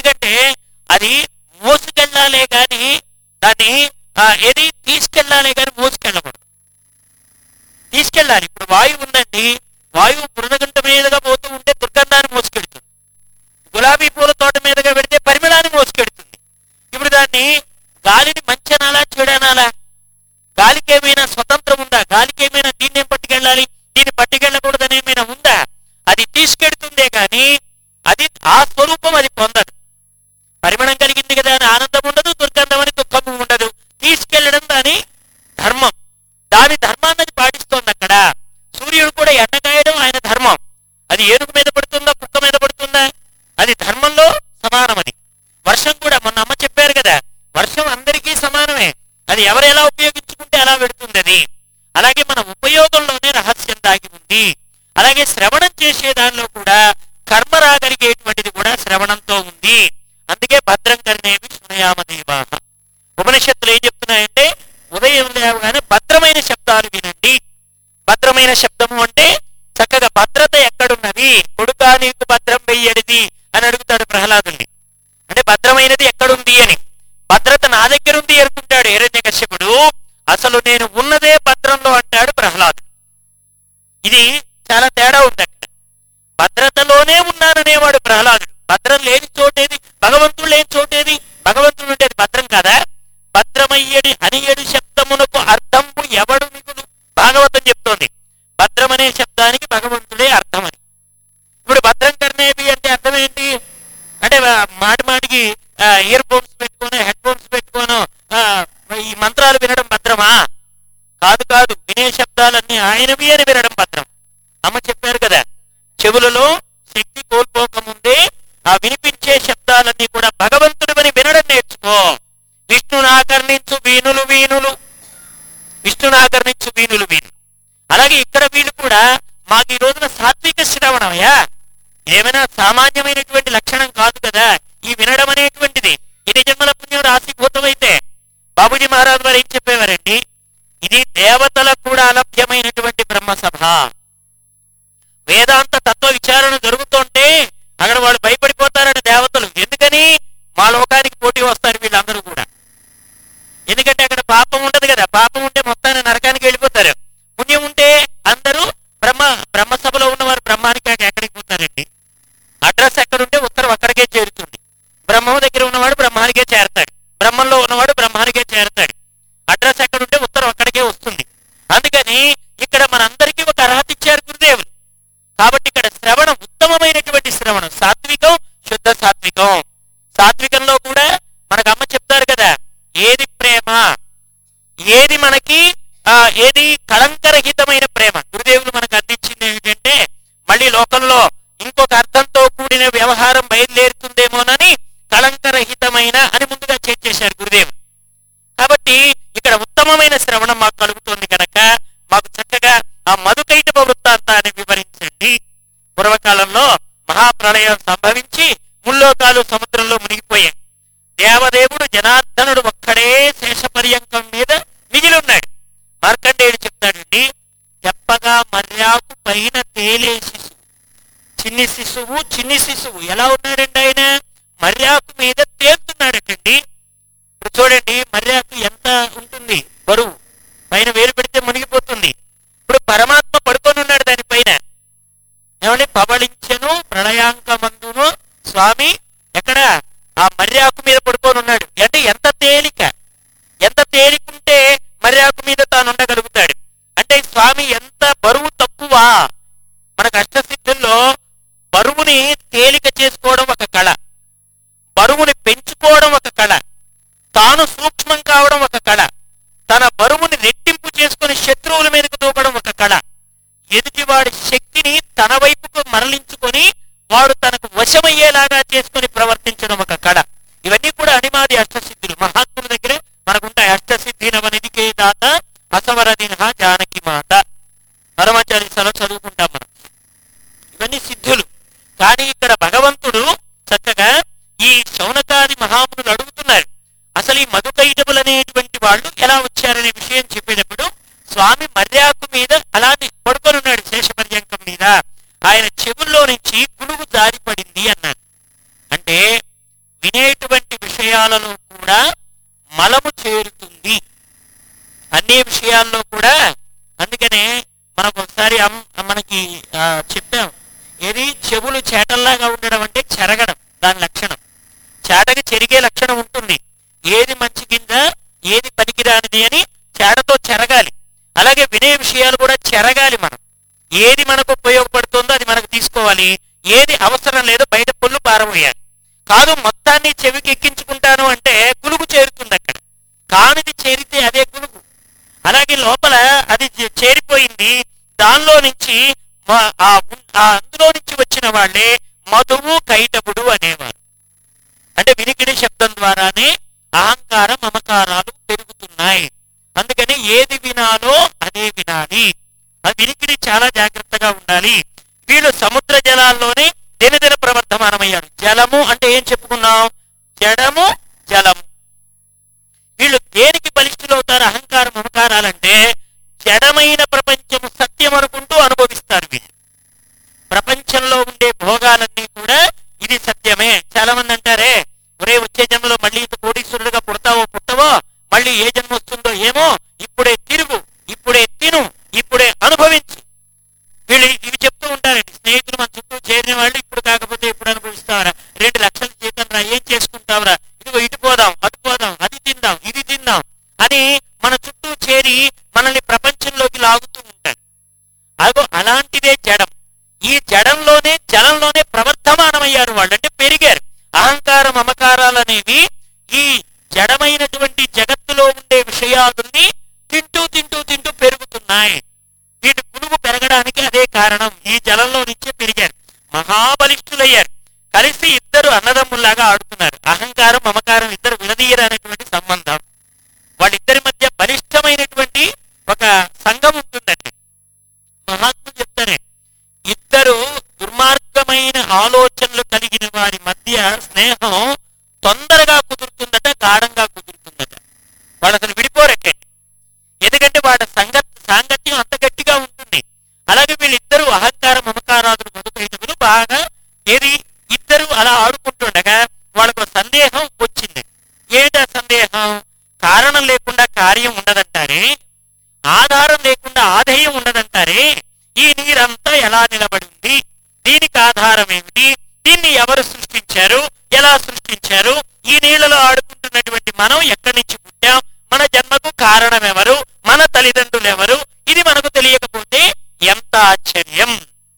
తీసుకెళ్లాలి కానీ మోసుకెళ్ళకూడదు. తీసుకెళ్ళాలి. ఇప్పుడు వాయువు ఉందండి, వాయువు బురదగంట మీదుగా పోతూ ఉంటే దుర్గంధాన్ని మోసుకెడుతుంది. గులాబీ పూల తోట మీదుగా పెడితే పరిమళాన్ని మోసుకెడుతుంది. ఇప్పుడు దాన్ని గాలిని మంచి అనాలా చెడు అనాలా? గాలికి ఏమైనా స్వతంత్రం ఉందా? గాలికి ఏమైనా దీన్ని ఏం పట్టుకెళ్ళాలి, దీన్ని పట్టుకెళ్ళకూడదని ఏమైనా ఉందా? అది తీసుకెడుతుందే కానీ అది ఆ స్వరూపం అది పొందదు. పరిమళం కలిగింది కదా అని ఆనందం ఉండదు, దుర్గంధం అని దుఃఖము ఉండదు. తీసుకెళ్లడం దాని ధర్మం. దాని ధర్మాన్ని పాటిస్తోంది అక్కడ. సూర్యుడు కూడా ఎండకాయడం ఆయన ధర్మం. అది ఏనుగు మీద పడుతుందా, కుక్క మీద పడుతుందా? అది ధర్మంలో సమానం. అది వర్షం కూడా మొన్న అమ్మ చెప్పారు కదా, వర్షం అందరికీ సమానమే. అది ఎవరు ఎలా ఉపయోగించుకుంటే అలా పెడుతుంది అది. అలాగే మన ఉపయోగంలోనే రహస్యం దాగి ఉంది. అలాగే శ్రవణం చేసే దానిలో కూడా కర్మ రాగలిగేటువంటిది కూడా శ్రవణంతో ఉంది. అందుకే భద్రం కర్ణేమి శృణయామదేవా. ఉపనిషత్తులు ఏం చెప్తున్నాయంటే ఉదయం లేవగానే భద్రమైన శబ్దాలు వినండి. భద్రమైన శబ్దము అంటే చక్కగా భద్రత ఎక్కడున్నది, కొడుకా నీకు భద్రం వెయ్యడిది అని అడుగుతాడు ప్రహ్లాదుని. అంటే భద్రమైనది ఎక్కడుంది అని. భద్రత నా దగ్గర ఉంది అనుకుంటాడు హిరణ్యకశ్యపుడు. అసలు నేను ఉన్నదే భద్రంలో అంటాడు ప్రహ్లాదుడు. ఇది చాలా తేడా ఉంది అక్కడ. భద్రతలోనే ఉన్నాననేవాడు ప్రహ్లాదుడు. భద్రం లేని చోటేది, భగవంతుడు లేని చోటేది. భగవంతుడు ఉండేది భద్రం కదా. భద్రమయ్యడి అనియడు శబ్దమునకు అర్థము ఎవడు మిగులు భాగవతం చెప్తోంది. భద్రం అనే శబ్దానికి భగవంతుడే అర్థమని. ఇప్పుడు భద్రం కర్ణేవి అంటే అర్థం ఏంటి అంటే మాటి మాటికి ఇయర్ ఫోన్స్ పెట్టుకోను, హెడ్ ఫోన్స్ పెట్టుకోను ఈ మంత్రాలు వినడం భద్రమా? కాదు కాదు, వినే శబ్దాలన్నీ ఆయనవి అని వినడం భద్రం. అమ్మ చెప్పారు కదా, చెవులలో శక్తి కోల్పోకముందే ఆ వినిపించే శబ్దాలన్నీ కూడా భగవంతుడివని వినడం నేర్చుకో. విష్ణుని ఆకర్ణించు వీణులు వీణులు, విష్ణుని ఆకర్ణించు వీణులు వీణులు. అలాగే ఇక్కడ వీళ్ళు కూడా మాకు ఈ రోజున సాత్విక శ్రవణమయ్యా, ఏమైనా సామాన్యమైనటువంటి లక్షణం కాదు కదా ఈ వినడం అనేటువంటిది. ఇది జన్మల పుణ్యం రాశీభూతమైతే బాబుజీ మహారాజు వారు ఏం చెప్పేవారండి, ఇది దేవతలకు కూడా అలభ్యమైనటువంటి బ్రహ్మసభ. వేదాంత తత్వ విచారణ జరుగుతుంటే అక్కడ వాళ్ళు భయపడిపోతారని దేవతలు. ఎందుకని? మా లోకానికి పోటీ వస్తారు వీళ్ళందరూ కూడా. ఎందుకంటే అక్కడ పాపం ఉండదు కదా. పాపం ఉంటే మొత్తాన్ని నరకానికి వెళ్ళిపోతారు. పుణ్యం ఉంటే అందరూ బ్రహ్మ బ్రహ్మసభలో ఉన్నవారు బ్రహ్మానికి ఎక్కడికి పోతారండి. అడ్రస్ ఎక్కడుంటే ఉత్తరం అక్కడికే చేరుతుంది. బ్రహ్మం దగ్గర ఉన్నవాడు బ్రహ్మానికే చేరతాడు, బ్రహ్మంలో ఉన్నవాడు బ్రహ్మానికే చేరతాడు. అడ్రస్ ఎక్కడుంటే ఉత్తరం అక్కడికే వస్తుంది. అందుకని ఇక్కడ మనందరికీ ఒక అర్హత ఇచ్చారు గురుదేవులు. కాబట్టి ఇక్కడ శ్రవణం ఉత్తమమైనటువంటి శ్రవణం, సాత్వికం, శుద్ధ సాత్వికం. సాత్వికంలో కూడా మనకు అమ్మ చెప్తారు కదా, ఏది ప్రేమ, ఏది మనకి ఆ ఏది కళంకరహితమైన ప్రేమ. గురుదేవులు మనకు అందించింది ఏమిటంటే మళ్ళీ లోకంలో ఇంకొక అర్థంతో కూడిన వ్యవహారం బయలుదేరుతుందేమోనని కళంకరహితమైన అని ముందుగా చేర్చేశారు గురుదేవులు. కాబట్టి ఇక్కడ ఉత్తమమైన శ్రవణం మాకు కలుగుతుంది కనుక మాకు చక్కగా ఆ మధుకైటభ వృత్తాంతాన్ని వివరించండి. పూర్వకాలంలో మహాప్రళయం సంభవించి ముల్లోకాలు సముద్రంలో మునిగిపోయాయి. దేవదేవుడు జనార్దనుడు ఒక్కడే శేషపర్యంకం మీద మిగిలి ఉన్నాడు. మార్కండేయుడు చెప్తాడండి, చెప్పగా మర్యాకు పైన తేలే శిశువు, చిన్ని శిశువు చిన్ని శిశువు ఎలా ఉన్నాడండి ఆయన? మర్యాకు మీద తేలుతున్నాడటండి. ఇప్పుడు చూడండి మర్యాకు ఎంత ఉంటుంది బరువు, పైన వేలు పెడితే మునిగిపోతుంది. ఇప్పుడు పరమాత్మ పడుకొని ఉన్నాడు దానిపైన. ఏమంటే పబళించెను ప్రళయాంకమందును స్వామి ఎక్కడ? ఆ మర్యాకు మీద పడుకొని ఉన్నాడు. అంటే ఎంత తేలిక, ఎంత తేలికుంటే మర్యాకు మీద తాను ఉండగలుగుతాడు. అంటే స్వామి ఎంత బరువు తక్కువ. మనకు అష్టసిద్ధుల్లో బరువుని తేలిక చేసుకోవడం ఒక కళ, బరువుని పెంచుకోవడం ఒక కళ, తాను సూక్ష్మం కావడం ఒక కళ, తన బరువుని రెట్టింపు చేసుకుని శత్రువుల మీదకు దూకడం ఒక కళ, ఎదుటివాడి శక్తిని తన వైపుకు మరలించుకొని వాడు తనకు వశమయ్యేలాగా చేసుకుని ప్రవర్తించడం ఒక కళ. ఇవన్నీ కూడా అనిమాది అష్టసిద్ధులు. మహాత్ముల దగ్గర మనకుంటాయి. అష్టసిద్ధి నవనిధికే దాత అసవరదిన జానకి మాత, పరమచారిసలో చదువుకుంటాం మనం. ఇవన్నీ సిద్ధులు. కానీ ఇక్కడ భగవంతుడు చక్కగా ఈ శౌనకాది మహామునులు అడుగుతున్నారు, అసలు ఈ మధుకైటములు అనేటువంటి వాళ్ళు ఎలా వచ్చారనే విషయం చెప్పేటప్పుడు స్వామి మర్యాకు మీద అలానే పడుకొని ఉన్నాడు శేషపర్యంకం మీద. ఆయన చెవుల్లో నుంచి పులుగు జారిపడింది అన్నాడు. అంటే వినేటువంటి విషయాలలో కూడా మలము చేరుతుంది. అన్నీ చెప్పాం. ఏది చెవులు చేటల్లాగా ఉండడం అంటే చెరగడం దాని లక్షణం. చేటకి చెరిగే లక్షణం ఉంటుంది. ఏది మంచి కింద ఏది పనికిరానిది అని చేటతో చెరగాలి. అలాగే వినే విషయాలు కూడా చెరగాలి. మనం ఏది మనకు ఉపయోగపడుతుందో అది మనకు తీసుకోవాలి, ఏది అవసరం లేదో బయట పొల్లు పారబోయాలి. కాదు మొత్తాన్ని చెవికి ఎక్కించుకుంటాను అంటే కులుగు చేరుతుంది అక్కడ, కానిది చేరితే అదే కులుగు. అలాగే లోపల అది చేరిపోయింది, దానిలో నుంచి అందులో నుంచి వచ్చిన వాళ్ళే మధువు కైటపుడు అనేవారు. అంటే వినికిడి శబ్దం ద్వారానే అహంకార మమకారాలు పెరుగుతున్నాయి. అందుకని ఏది వినాలో అదే వినాలి. ఆ వినికిడి చాలా జాగ్రత్తగా ఉండాలి. వీళ్ళు సముద్ర జలాల్లోనే దినదిన ప్రవర్ధమానమయ్యారు. జలము అంటే ఏం చెప్పుకున్నాం? జడము జలము. వీళ్ళు దేనికి బలిష్ఠులవుతారు? అహంకార మమకారాలంటే జడమైన ప్రపంచము సత్యం అనుకుంటూ అనుభవిస్తారు. వీళ్ళు ప్రపంచంలో ఉండే భోగాలన్నీ కూడా ఇది సత్యమే. చాలా మంది అంటారే, ఒరే వచ్చే జన్మలో మళ్ళీ ఇంత కోటీశ్వరుడుగా పుడతావో పుట్టవో, మళ్ళీ ఏ జన్మ వస్తుందో ఏమో, ఇప్పుడే తిరుగు, ఇప్పుడే తిను, ఇప్పుడే అనుభవించు. వీళ్ళు ఇవి చెప్తూ ఉంటారండి. స్నేహితులు మన చుట్టూ చేరిన వాళ్ళు ఇప్పుడు కాకపోతే ఎప్పుడు అనుభవిస్తావరా, రెండు లక్షల జీతం రా, ఏం చేసుకుంటావురా, ఇదిగో ఇటు పోదాం అటు పోదాం, అది తిందాం ఇది తిందాం అని మన చుట్టూ చేరి మనల్ని ప్రపంచంలోకి లాగుతూ ఉంటారు. అగో అలాంటిదే జడం. ఈ జడంలోనే జలంలోనే ప్రవర్ధమానమయ్యారు వాళ్ళు, అంటే పెరిగారు. అహంకార మమకారాలు అనేవి ఈ జడమైనటువంటి జగత్తులో ఉండే విషయాలని తింటూ తింటూ తింటూ పెరుగుతున్నాయి. వీటి పులుగు పెరగడానికి అదే కారణం. ఈ జలంలో నుంచే పెరిగారు, మహాబలిష్ఠులయ్యారు. కలిసి ఇద్దరు అన్నదమ్ముల్లాగా ఆడుతున్నారు. అహంకారం మమకారం ఇద్దరు విడదీయరనేటువంటి సంబంధం. వాళ్ళిద్దరి మధ్య బలిష్టమైనటువంటి ఒక సంఘం ఉంటుందండి. మహాత్ములు చెప్తారే, ఇద్దరు దుర్మార్గమైన ఆలోచనలు కలిగిన వారి మధ్య స్నేహం తొందరగా కుదురుతుందట, గాఢంగా కుదురుతుందట. వాళ్ళు అసలు విడిపోరెక్కండి, ఎందుకంటే వాళ్ళ సంగ సాంగత్యం అంత గట్టిగా ఉంటుంది. అలాగే వీళ్ళిద్దరూ అహంకార మమకారాదులు మధుకైతములు బాగా ఏది ఇద్దరు అలా ఆడుకుంటుండగా వాళ్ళకు సందేహం వచ్చింది. ఏంటా సందేహం? కారణం లేకుండా కార్యం ఉండదంటారే, ఆధారం లేకుండా ఆధేయం ఉండదంటారే, ఈ నీరంతా ఎలా నిలబడింది, దీనికి ఆధారం ఏమిటి, దీన్ని ఎవరు సృష్టించారు, ఎలా సృష్టించారు, ఈ నీళ్లలో ఆడుకుంటున్నటువంటి మనం ఎక్కడి నుంచి పుట్టాం, మన జన్మకు కారణం ఎవరు, మన తల్లిదండ్రులు ఎవరు, ఇది మనకు తెలియకపోతే ఎంత ఆశ్చర్యం.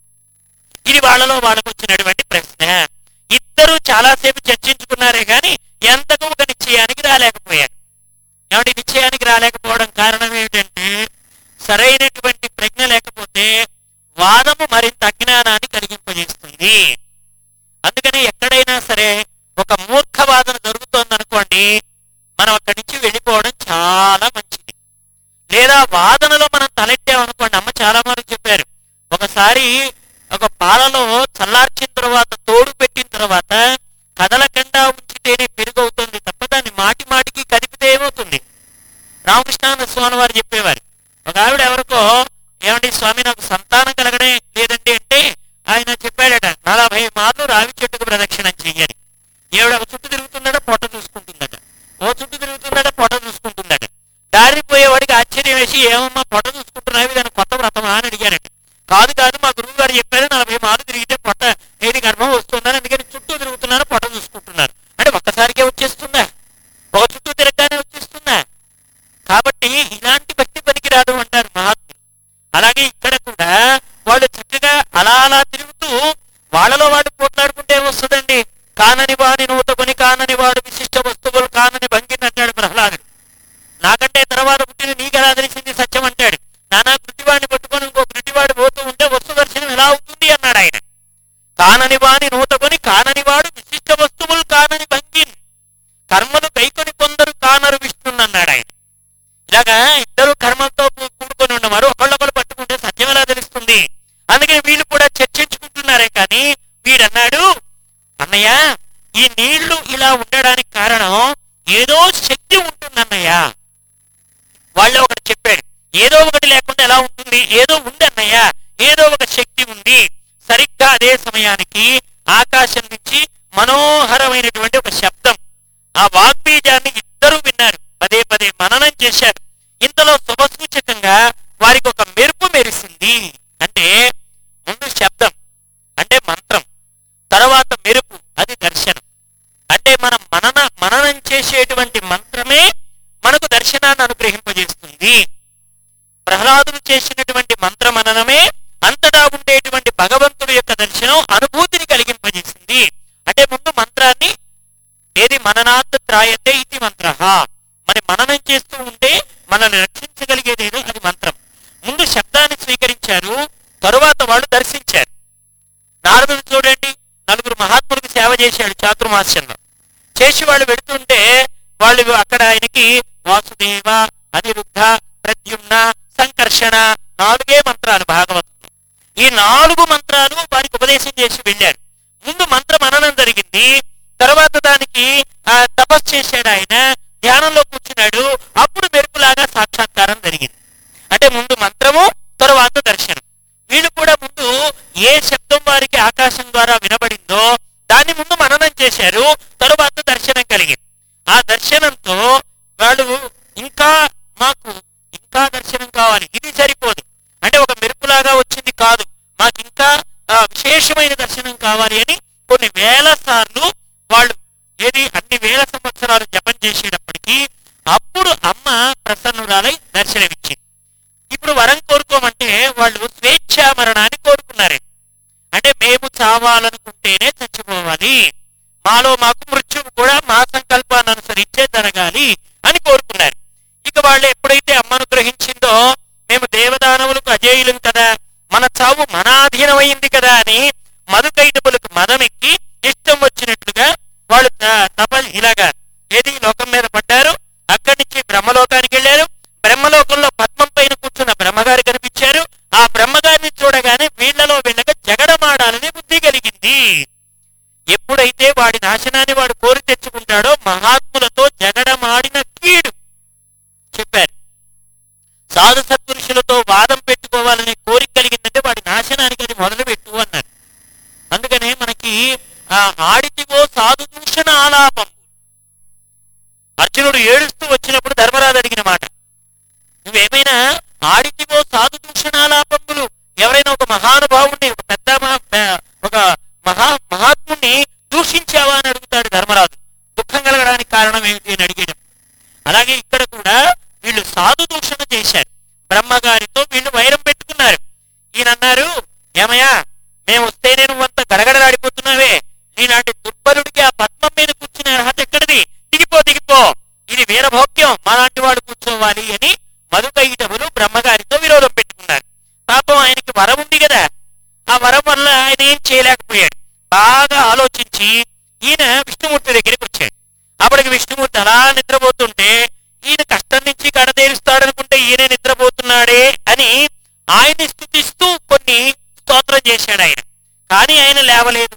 ఇది వాళ్ళలో వాళ్ళకు వచ్చినటువంటి ప్రశ్న. ఇద్దరు చాలాసేపు చర్చించుకున్నారే గాని ఎంతకు ఒక నిశ్చయానికి రాలేకపోయారు. ఏమంటే నిశ్చయానికి రాలేకపోవడం కారణం ఏమిటంటే సరైనటువంటి ప్రజ్ఞ లేకపోతే వాదము మరింత అజ్ఞానాన్ని కలిగింపజేస్తుంది. అందుకని ఎక్కడైనా సరే ఒక మూర్ఖ వాదన జరుగుతోందనుకోండి, మనం అక్కడి నుంచి వెళ్ళిపోవడం చాలా మంచిది. లేదా వాదనలో మనం తలెట్టామనుకోండి, అమ్మ చాలా మంది చెప్పారు, ఒకసారి ఒక పాలలో చల్లార్చిన తర్వాత తోడు పెట్టిన తర్వాత కదలకుండా ఉంచితేనే పెరుగవుతుంది తప్ప దాన్ని మాటి మాటికి కదిపితే ఏమవుతుంది? రామకృష్ణ స్వామి వారు చెప్పేవారు. ఒక ఆవిడ ఎవరికో, ఏమండి స్వామి నాకు సంతానం కలగడే లేదండి అంటే ఆయన చెప్పాడట, నలభై మార్లు రావి చెట్టుకు ప్రదక్షిణం చెయ్యని. ఏవిడ ఒక చుట్టూ తిరుగుతుందట, పొట్ట చూసుకుంటుందట, ఓ చుట్టూ తిరుగుతుందట, పొట్ట చూసుకుంటుందట. దారిపోయేవాడికి ఆశ్చర్యం వేసి, ఏమమ్మా పొట్ట చూసుకుంటున్నావి, దాని కొత్త వ్రతమా అని అడిగారట. కాదు కాదు మా గురువు గారు చెప్పారు, నలభై మార్లు తిరిగితే పొట్ట ఏది గర్భం వస్తుందని, అందుకని చుట్టూ తిరుగుతున్నారు, పొట్ట చూసుకుంటున్నారు. అంటే ఒక్కసారికే వచ్చేస్తుందా? ఒక చుట్టూ తిరగగానే వచ్చేస్తుందా? కాబట్టి ఇలాంటి భక్తి పనికి రాదు అంటారు మహాత్ములు. అలాగే ఇక్కడ కూడా వాళ్ళు చక్కగా అలా అలా తిరుగుతూ వాళ్ళలో వాడు పోట్లాడుకుంటే ఏమొస్తుందండి? కానని వాని నూతకొని కానని వాడు విశిష్ట వస్తువులు కానని భంగిని అంటాడు ప్రహ్లాదుడు. నాకంటే తర్వాత పుట్టిన నీకెలా తెలిసింది సత్యం అంటాడు. నానా కృతివాడిని పట్టుకొని ఇంకో కృతివాడు పోతూ ఉంటే వస్తు దర్శనం ఎలా అవుతుంది అన్నాడు ఆయన. కానని వాని నూతకొని కానని వాడు విశిష్ట వస్తువులు కానని భంగిన్ కర్మలు కైకొని కొందరు కానరు విష్ణుని అన్నాడు ఆయన. ఇలాగా ఇద్దరు కర్మలతో కూడుకొని ఉన్నవారు ఒకళ్ళొకళ్ళు పట్టుకుంటే సత్యం ఎలా తెలుస్తుంది? అందుకని వీళ్ళు కూడా చర్చించుకుంటున్నారే కానీ వీడన్నాడు, అన్నయ్య ఈ నీళ్లు ఇలా ఉండడానికి కారణం ఏదో శక్తి ఉంటుందన్నయ్య. వాళ్ళు ఒకటి చెప్పాడు, ఏదో ఒకటి లేకుండా ఎలా ఉంటుంది? ఏదో ఉంది అన్నయ్య, ఏదో ఒక శక్తి ఉంది. సరిగ్గా అదే సమయానికి ఆకాశం నుంచి మనోహరమైనటువంటి ఒక శబ్దం, ఆ వాగ్బీజాన్ని ఇద్దరు విన్నారు, పదే పదే మననం చేశారు. ఇంతలో శుభసూచకంగా వారికి ఒక మెరుపు మెరిసింది. అంటే ముందు శబ్దం అంటే మంత్రం, తర్వాత మెరుపు అది దర్శనం. అంటే మనం మనన మననం చేసేటువంటి మంత్రమే మనకు దర్శనాన్ని అనుగ్రహింపజేస్తుంది. ప్రహ్లాదుడు చేసినటువంటి మంత్ర మననమే అంతటా ఉండేటువంటి భగవంతుడి యొక్క దర్శనం అనుభూతిని కలిగింపజేసింది. అంటే ముందు మంత్రాన్ని ఏది మననాత్ త్రాయతే ఇది మంత్ర, మరి మననం చేస్తూ ఉంటే మనల్ని రక్షించగలిగేదేదో అది మంత్రం. ముందు శబ్దాన్ని స్వీకరించారు, తరువాత వాళ్ళు దర్శించారు. నారదుడు చూడండి, నలుగురు మహాత్ములకు సేవ చేశాడు చాతుర్మాస్యంలో. చేసి వాళ్ళు వెళుతుంటే వాళ్ళు అక్కడ ఆయనకి వాసుదేవ, అనిరుద్ధ, ప్రద్యుమ్న, సంకర్షణ నాలుగే మంత్రాలు భాగవతం. ఈ నాలుగు మంత్రాలు వారికి ఉపదేశం చేసి వెళ్ళారు. ముందు మంత్ర మననం జరిగింది, తర్వాత దానికి ఆ తపస్సు చేశాడు ఆయన, ధ్యానంలో కూర్చున్నాడు, అప్పుడు మెరుపులాగా సాక్షాత్కారం జరిగింది. అంటే ముందు మంత్రము, తరువాత దర్శనం. వీళ్ళు కూడా ముందు ఏ శబ్దం వారికి ఆకాశం ద్వారా వినబడిందో దాన్ని ముందు మననం చేశారు, తరువాత దర్శనం కలిగింది. ఆ దర్శనంతో వాళ్ళు ఇంకా మాకు ఇంకా దర్శనం కావాలి, ఇది సరిపోదు, అంటే ఒక మెరుపులాగా వచ్చింది కాదు, మాకు ఇంకా విశేషమైన దర్శనం కావాలి అని కొన్ని వేల సార్లు వాళ్ళు ఏది అన్ని వేల సంవత్సరాలు జపం చేసేటప్పటికీ అప్పుడు అమ్మ ప్రసన్నురాలై దర్శనమిచ్చింది. ఇప్పుడు వరం కోరుకోమంటే వాళ్ళు స్వేచ్ఛా మరణాన్ని కోరుకున్నారు. అంటే మేము చావాలనుకుంటేనే చచ్చిపోవాలి, మాలో మాకు మృత్యువు కూడా మా సంకల్పాన్ని అనుసరించే జరగాలి అని కోరుకున్నారు. ఇక వాళ్ళు ఎప్పుడైతే అమ్మను గ్రహించిందో మేము దేవదానవులకు అజేయులం కదా, మన చావు మన అధీనమైంది కదా అని మధుకైటపులకు మదమెక్కి ఇష్టం వచ్చినట్లుగా వాళ్ళు తప ఇలాగా ఏది లోకం మీద పడ్డారు. అక్కడి నుంచి బ్రహ్మలోకానికి వెళ్ళారు. బ్రహ్మలోకంలో పద్మం పైన కూర్చున్న బ్రహ్మగారు కనిపించారు. ఆ బ్రహ్మగారిని చూడగానే వీళ్లలో వీళ్ళగా జగడమాడాలని బుద్ధి కలిగింది. ఎప్పుడైతే వాడి నాశనాన్ని వాడు కోరి తెచ్చుకుంటాడో మహాత్ములతో జగడమాడిన కీడు చెప్పారు. సాధు సత్పురుషులతో వాదం పెట్టుకోవాలనే కోరిక కలిగిందంటే వాడి నాశనానికి అది మొదలు పెట్టు అన్నారు. అందుకనే మనకి ఆ ఆడితివో సాధు దూషణ ఆలాపం, అర్జునుడు ఏడుస్తూ వచ్చినప్పుడు ధర్మరాజు అడిగిన మాట, నువ్వేమైనా ఆడితివో సాధు దూషణ ఆలాపములు, ఎవరైనా ఒక మహానుభావుణ్ణి ఒక పెద్ద ఒక మహా మహాత్ముని దూషించావా అని అడుగుతాడు ధర్మరాజు. దుఃఖం కలగడానికి కారణం ఏమిటి అని అడిగాడు. అలాగే ఇక్కడ కూడా వీళ్ళు సాధు దూషణ చేశారు, బ్రహ్మగారితో వీళ్ళు వైరం పెట్టుకున్నారు. ఈయన అన్నారు, ఏమయ్యా మేము వస్తేనే నువ్వంత గడగడలాడిపోతున్నావే, నీలాంటి దుర్బలుడికి ఆ పద్మం మీద కూర్చునే అర్హత ఎక్కడిది, దిగిపో దిగిపో, ఇది వీరభోగ్యం, మాలాంటి వాడు కూర్చోవాలి అని మధుకైటవులు బ్రహ్మగారితో విరోధం పెట్టుకున్నారు. పాపం ఆయనకి వరం ఉంది కదా, ఆ వరం వల్ల ఆయన ఏం చేయలేకపోయాడు. బాగా ఆలోచించి ఈయన విష్ణుమూర్తి దగ్గరికి వచ్చాడు. అప్పటికి విష్ణుమూర్తి అలా నిద్రపోతుంటే ఈయన కష్టం నుంచి కడతేరుస్తాడనుకుంటే ఈయన నిద్రపోతున్నాడే అని ఆయన్ని స్తుతిస్తూ కొన్ని స్తోత్రం చేశాడు ఆయన. కానీ ఆయన లేవలేదు.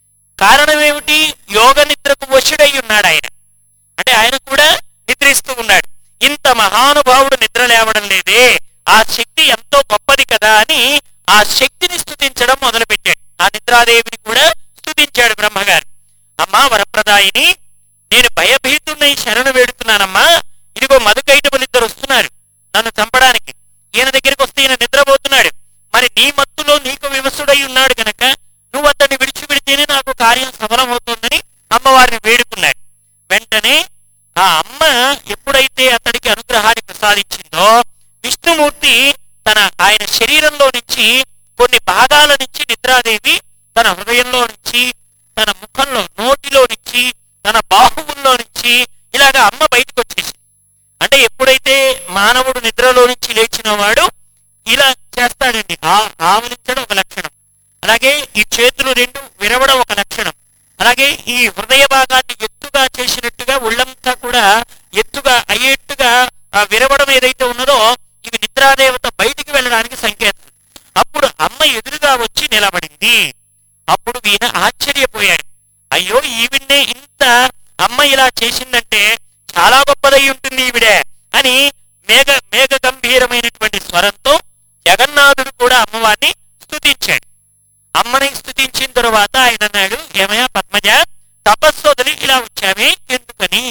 కారణం ఏమిటి? యోగ నిద్రకు వశుడై ఉన్నాడు ఆయన. అంటే ఆయన కూడా నిద్రిస్తూ ఉన్నాడు. ఇంత మహానుభావుడు నిద్ర లేవడం లేదే, ఆ శక్తి ఎంతో గొప్పది కదా అని ఆ శక్తిని స్తుతించడం మొదలుపెట్టాడు. ఆ నిద్రాదేవిని కూడా స్తుతించాడు బ్రహ్మగారు. అమ్మా వరప్రదాయిని, నేను భయభీతున్నై శరణు వేడుతున్నానమ్మా, ఇదిగో మధుకైటపులు ఇద్దరు వస్తున్నారు నన్ను చంపడానికి. ఈయన దగ్గరికి వస్తే ఈయన నిద్రపోతున్నాడు, మరి నీ మత్తులో నీకు వివసుడై ఉన్నాడు గనక నువ్వు అతన్ని విడిచిపెడితేనే నాకు కార్యం సఫలమవుతుందని అమ్మవారిని వేడుకున్నాడు. వెంటనే ఆ అమ్మ ఎప్పుడైతే అతడికి అనుగ్రహాన్ని ప్రసాదించిందో విష్ణుమూర్తి తన ఆయన శరీరంలో నుంచి కొన్ని భాగాల నుంచి నిద్రాదేవి తన హృదయంలో నుంచి, తన ముఖంలో, నోటిలో నుంచి, తన బాహువుల్లో నుంచి ఇలాగా అమ్మ బయటకు వచ్చేసి, అంటే ఎప్పుడైతే మానవుడు నిద్రలో నుంచి లేచిన వాడు ఇలా చేస్తాడండి, ఆ ఆవలించడం ఒక లక్షణం, అలాగే ఈ చేతులు రెండు విరవడం ఒక లక్షణం, అలాగే ఈ హృదయ భాగాన్ని ఎత్తుగా చేసినట్టుగా ఒళ్ళంతా కూడా ఎత్తుగా అయ్యేట్టుగా ఆ విరవడం ఏదైతే ఉన్నదో ఇవి నిద్రాదేవత బయటికి వెళ్ళడానికి సంకేతం. అప్పుడు అమ్మ ఎదురుగా వచ్చి నిలబడింది. అప్పుడు ఈయన ఆశ్చర్యపోయాడు, అయ్యో ఈవిడ్నే ఇంత అమ్మ ఇలా చేసిందంటే చాలా గొప్పదై ఉంటుంది ఈవిడే అని మేఘ మేఘ గంభీరమైనటువంటి స్వరంతో జగన్నాథుడు కూడా అమ్మవారిని స్తుతించాడు. అమ్మని స్తుతించిన తరువాత ఆయన అన్నాడు, ఏమయ్యా పద్మజ, తపస్సు వదిలి ఇలా వచ్చామే ఎందుకని,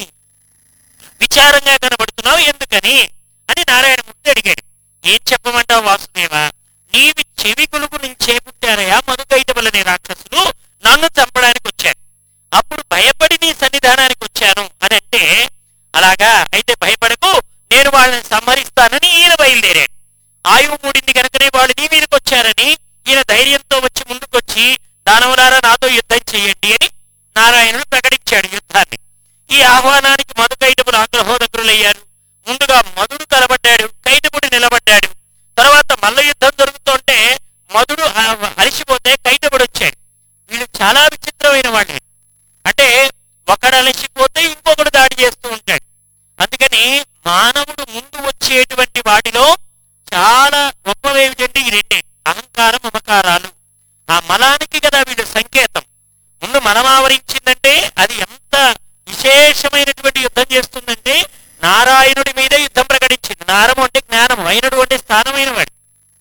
విచారంగా కనబడుతున్నావు ఎందుకని అని నారాయణమూర్తి అడిగాడు. ఏం చెప్పమంటావు వాసుదేవ, నీవి చెవి గులుగు నుంచే పుట్టారయా మధుకైటవులనే రాక్షసులు, నన్ను చంపడానికి వచ్చారు. అప్పుడు భయపడి నీ సన్నిధానానికి వచ్చాను అని అంటే, అలాగా అయితే భయపడకు, నేను వాళ్ళని సంహరిస్తానని ఈయన బయలుదేరాడు. ఆయువు మూడింది కనుకనే వాళ్ళు నీ మీదకి వచ్చారని ఈయన ధైర్యంతో వచ్చి ముందుకొచ్చి, దానవులారా నాతో యుద్ధం చెయ్యండి అని నారాయణుడు ప్రకటించాడు యుద్ధాన్ని. ఈ ఆహ్వానానికి మధుకైటవులు ఆగ్రహోదగ్రులయ్యారు. ముందుగా మధుడు కలబడ్డాడు, కైటవుడు నిలబడ్డాడు. తర్వాత మల్ల యుద్ధం జరుగుతుంటే మధుడు అలసిపోతే కైటవుడు వచ్చాడు. వీళ్ళు చాలా విచిత్రమైన వాళ్ళు. అంటే ఒకడు అలసిపోతే ఇంకొకడు దాడి చేస్తూ ఉంటాడు. అందుకని మానవుడు ముందు వచ్చేటువంటి వాటిలో చాలా గొప్పవేమిటంటే ఈ రెండే, అహంకారం మమకారాలు. ఆ మలానికి కదా వీళ్ళు సంకేతం. ముందు మనం ఆవరించిందంటే అది ఎంత విశేషమైనటువంటి యుద్ధం చేస్తుందంటే నారాయణుడి మీద యుద్ధం ప్రకటించింది. నారము అంటే జ్ఞానము, అయినడు అంటే స్థానమైన వాడు,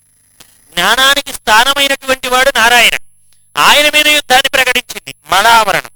జ్ఞానానికి స్థానమైనటువంటి వాడు నారాయణ. ఆయన మీద యుద్ధాన్ని ప్రకటించింది మలావరణం.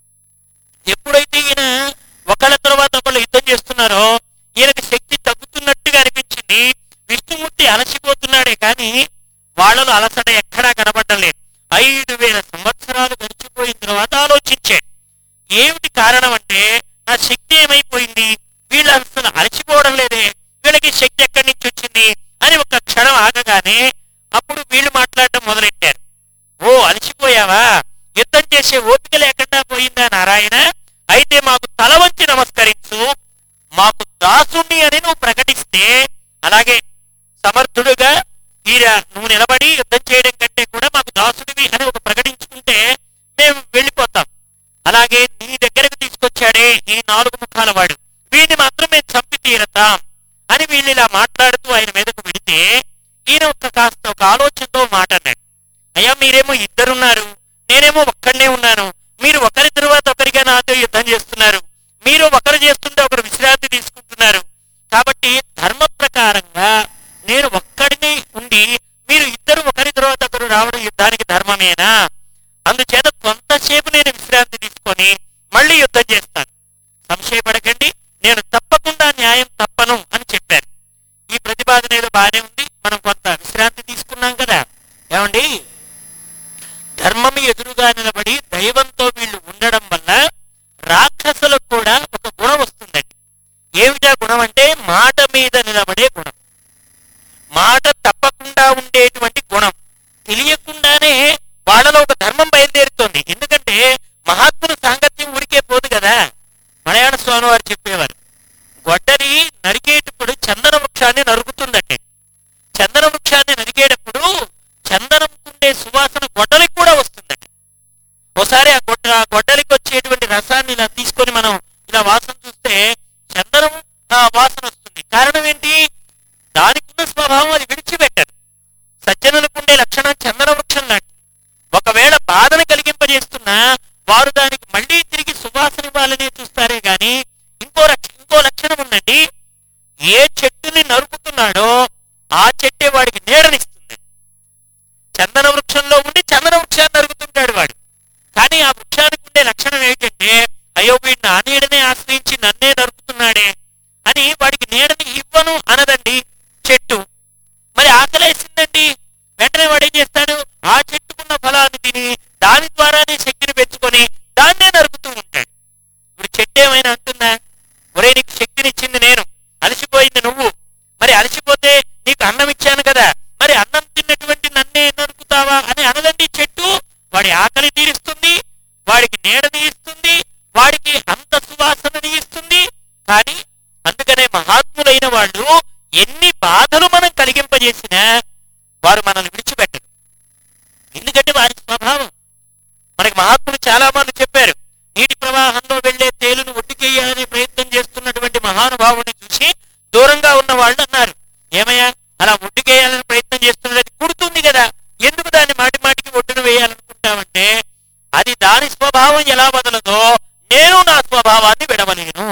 ఎప్పుడైతే ఈయన ఒకళ్ళ తర్వాత ఒకళ్ళు యుద్ధం చేస్తున్నారో ఈయనకి శక్తి తగ్గుతున్నట్టుగా అనిపించింది. విష్ణుమూర్తి అలసిపోతున్నాడే కానీ వాళ్ళలో అలసట ఎక్కడా కనబడడం లేదు. ఐదు వేల సంవత్సరాలు గడిచిపోయిన తర్వాత ఆలోచించాడు, ఏమిటి కారణం అంటే నా శక్తి ఏమైపోయింది, వీళ్ళు అసలు అలసిపోవడం లేదే, వీళ్ళకి శక్తి ఎక్కడి నుంచి వచ్చింది అని ఒక క్షణం ఆగగానే అప్పుడు వీళ్ళు మాట్లాడటం మొదలెట్టారు. ఓ అలసిపోయావా, యుద్ధం చేసే ఓపిక లేకుండా పోయిందా నారాయణ, అయితే మాకు తల వంచి నమస్కరించు, మాకు దాసుని అని నువ్వు ప్రకటిస్తే, అలాగే సమర్థుడుగా వీర నువ్వు నిలబడి యుద్ధం చేయడం కంటే కూడా మాకు దాసుడివి అని ఒక ప్రకటించుకుంటే మేము వెళ్ళిపోతాం. అలాగే నీ దగ్గరకు తీసుకొచ్చాడే ఈ నాలుగు ముఖాల వాడు, వీడిని మాత్రం మేము చంపి తీరతాం అని వీళ్ళు ఇలా మాట్లాడుతూ ఆయన మీదకు వెళితే ఈయన ఒక కాస్త ఒక ఆలోచనతో మాట అన్నాడు. అయ్యా మీరేమో ఇద్దరున్నారు, నేనేమో ఒక్కడనే ఉన్నాను, మీరు ఒకరి తరువాత ఒకరిగా నాతో యుద్ధం చేస్తున్నారు, మీరు ఒకరు చేస్తుంటే ఒకరు విశ్రాంతి తీసుకుంటున్నారు. కాబట్టి ధర్మ ప్రకారంగా నేను ఒక్కడిని ఉండి మీరు ఇద్దరు ఒకరి తర్వాత ఒకరు రావడం యుద్ధానికి ధర్మమేనా? అందుచేత కొంతసేపు నేను విశ్రాంతి తీసుకొని మళ్ళీ యుద్ధం చేస్తాను, సంశయపడకండి, నేను తప్పకుండా న్యాయం తప్పను అని చెప్పారు. ఈ ప్రతిపాదన ఏదో బాగానే ఉంది, మనం కొంత విశ్రాంతి తీసుకున్నాం కదా. ఏమండి, ధర్మం ఎదురుగా నిలబడి దైవంతో వీళ్ళు ఉండడం వల్ల రాక్షసులకు కూడా ఒక గుణం వస్తుందండి. ఏమిటా గుణం అంటే మాట మీద నిలబడే గుణం, మాట తప్పకుండా ఉండేటువంటి గుణం. తెలియకుండానే వాళ్ళలో ఒక ధర్మం బయలుదేరుతోంది. ఎందుకంటే మహాత్ముల సాంగత్యం ఊరికే పోదు కదా. మలయాళ స్వామి వారు చెప్పేవారు, గొడ్డలి నరికేటప్పుడు చందన వృక్షాన్ని నరుకుతుందంటే, చందన వృక్షాన్ని నరికేటప్పుడు చందనంకుండే సువాసన గొడ్డలికి కూడా వస్తుందండి. ఒకసారి ఆ గొడ్డ గొడ్డలికి వచ్చేటువంటి రసాన్ని ఇలా తీసుకొని మనం ఇలా వాసన చూస్తే చందనం వాసన వస్తుంది. కారణం ఏంటి? దానికున్న స్వభావం అది విడిచిపెట్టదు. సజ్జనులకుండే లక్షణం చందన వృక్షం లాంటి. ఒకవేళ బాధను కలిగింపజేస్తున్నా వారు దానికి మళ్ళీ తిరిగి సువాసన ఇవ్వాలనే చూస్తారే గాని ఇంకో ఇంకో లక్షణం ఉందండి. ఏ చెట్టుని నరుకుతున్నాడో ఆ చెట్టే వాడికి నీడనిస్తుంది. చందన వృక్షంలో ఉండి చందన వృక్షాన్ని నరుకుతుంటాడు వాడు, కానీ ఆ వృక్షానికి ఉండే లక్షణం ఏంటంటే అయ్యో వీడిని ఆ నీడనే ఆశ్రయించి నన్నే నరుకుతున్నాడే అని వాడికి నీడని ఇవ్వను అనదండి చెట్టు. మరి ఆకలేసిందండి, వెంటనే వాడు ఏం చేస్తాడు, ఆ చెట్టుకున్న ఫలాన్ని తిని దాని ద్వారానే శక్తిని పెంచుకొని దాన్నే నరుకుతూ ఉంటాడు. ఇప్పుడు చెట్టు ఏమైనా అంటుందా, ఒరే నీకు శక్తినిచ్చింది నేను, అలసిపోయింది నువ్వు, మరి అలసిపోతే నీకు అన్నం ఇచ్చాను కదా, మరి అన్నం తిన్నటువంటి నన్నే నరుకుతావా అని అనదండి చెట్టు. వాడి ఆకలి తీరుస్తుంది, వాడికి నీడని ఇస్తుంది, వాడికి అంత సువాసనని ఇస్తుంది. కానీ అందుకనే మహాత్ములైన వాళ్ళు ఎన్ని బాధలు మనం కలిగింపజేసినా వారు మనల్ని విడిచిపెట్టరు. ఎందుకంటే వారి స్వభావం. మనకి మహాత్ములు చాలా మంది చెప్పారు, నీటి ప్రవాహంలో వెళ్లే తేలును ఒడ్డుకేయాలనే ప్రయత్నం చేస్తున్నటువంటి మహానుభావుని చూసి దూరంగా ఉన్న వాళ్ళు అన్నారు, ఏమయ్యా అలా ఒడ్డుకేయాలని ప్రయత్నం చేస్తున్నది కుడుతుంది కదా, ఎందుకు దాన్ని మాటి మాటికి ఒడ్డును వేయాలనుకుంటామంటే అది దాని స్వభావం ఎలా వదలదో నేను నా స్వభావాన్ని విడవలేను.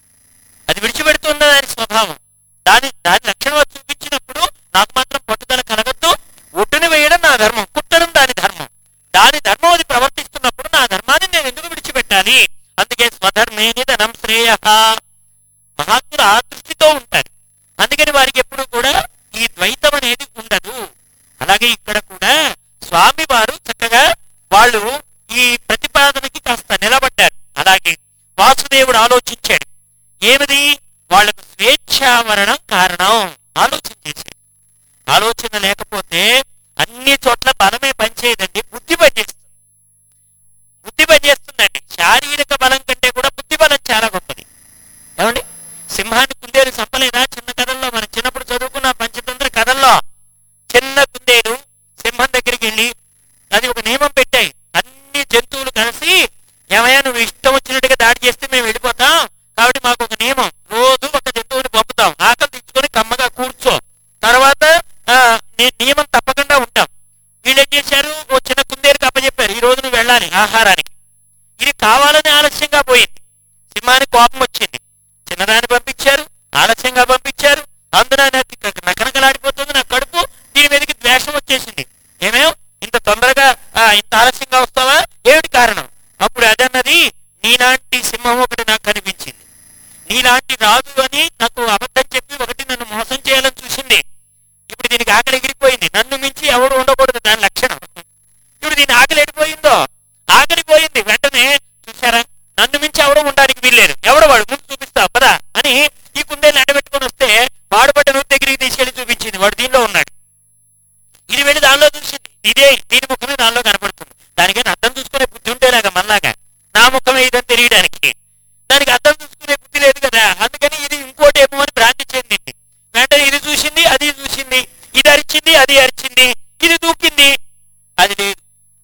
అది విడిచిపెడుతున్న దాని స్వభావం, దాని దాని లక్షణం చూపించినప్పుడు నాకు మాత్రం పట్టుదల కలగద్దు. ఒడ్డును వేయడం నా ధర్మం, కుట్టడం దాని ధర్మం, దాని ధర్మం అది ప్రవర్తిస్తున్నప్పుడు నా ధర్మాన్ని నేను ఎందుకు విడిచిపెట్టాలి? అందుకే స్వధర్మే నిధనం శ్రేయ. మహాత్ములు ఆ దృష్టితో ఉంటారు. అందుకని వారికి ఎప్పుడు కూడా ఈ ద్వైతం అనేది ఉండదు. అలాగే ఇక్కడ కూడా స్వామి వారు చక్కగా వాళ్ళు ఈ ప్రతిపాదనకి కాస్త నిలబడ్డారు. అలాగే వాసుదేవుడు ఆలోచించాడు, ఏమిది వాళ్ళకు స్వేచ్ఛామరణం కారణం ఆలోచన చేశాడు. ఆలోచన లేకపోతే అన్ని చోట్ల బలమే పనిచేయదండి, బుద్ధి పనిచేస్తుంది. బుద్ధి పనిచేస్తుందండి. శారీరక బలం కంటే కూడా బుద్ధి బలం చాలా గొప్పది. ఏమండి, సింహాన్ని కుందేలు చంపలేదా? చిన్న కథల్లో మనం చిన్నప్పుడు చదువుకున్న పంచతంత్ర కథల్లో చిన్న కుందేలు సింహం దగ్గరికి వెళ్ళి అది ఒక నియమం పెట్టాయి, అన్ని జంతువులు కలిసి ఏమయ్యా నువ్వు ఇష్టం వచ్చినట్టుగా దాడి చేస్తే మేము వెళ్ళిపోతాం, కాబట్టి మాకు ఒక నియమం, రోజు ఒక జంతువుని పంపుతాం, ఆకలి తెచ్చుకొని కమ్మగా కూర్చో, తర్వాత నియమం తప్పకుండా ఉంటాం. వీళ్ళు ఏం చేశారు, ఓ చిన్న కుందేలుకి అప్పచెప్పారు, ఈ రోజు నువ్వు వెళ్ళాలి ఆహారానికి. ఇది కావాలని ఆలస్యంగా పోయింది. సింహానికి కోపం వచ్చింది, చిన్నదాన్ని పంపించారు, ఆలస్యంగా పంపించారు, అందున నకనకలాడిపోతుంది నా కడుపు, దీని మీదకి ద్వేషం వచ్చేసింది. ఏమేం ఇంత తొందరగా ఇంత ఆలస్యంగా వస్తావా, ఏమిటి కారణం? అప్పుడు అదన్నది, నీలాంటి సింహం ఒకటి నాకు కనిపించింది, నీలాంటి రాజు అని నాకు అబద్ధం చెప్పి ఒకటి నన్ను మోసం చేయాలని చూసింది. ఇప్పుడు దీనికి ఆకలి ఎగిరిపోయింది, నన్ను మించి ఎవరు ఉండకూడదు దాని లక్షణం. ఇప్పుడు దీని ఆకలి ఎడిపోయిందో, ఆకలి పోయింది, వెంటనే చూసారా నన్ను మించి ఎవరు ఉండడానికి వీల్లేదు, ఎవడు వాడు ముందు చూపిస్తా పదా అని ఈ కుందేలు ఎండబెట్టుకొని వస్తే వాడుపడ్డ నూతి దగ్గరికి తీసుకెళ్లి చూపించింది, వాడు దీనిలో ఉన్నాడు. ఇది వెళ్ళి దానిలో చూసింది, ఇదే దీని ముఖమే దానిలో కనపడుతుంది. దానికైనా అర్థం చూసుకునే బుద్ధి ఉంటేలాగా మళ్ళాగా నా ముఖమే ఇదని తెలియడానికి. దానికి అర్థం చూసుకునే బుద్ధి లేదు కదా, అందుకని ఇది ఇంకోటి ఏమో అని భ్రాంతి చెందింది. వెంటనే ఇది చూసింది, అది చూసింది, ఇది అరిచింది, అది అరిచింది, ఇది దూకింది, అది లేదు.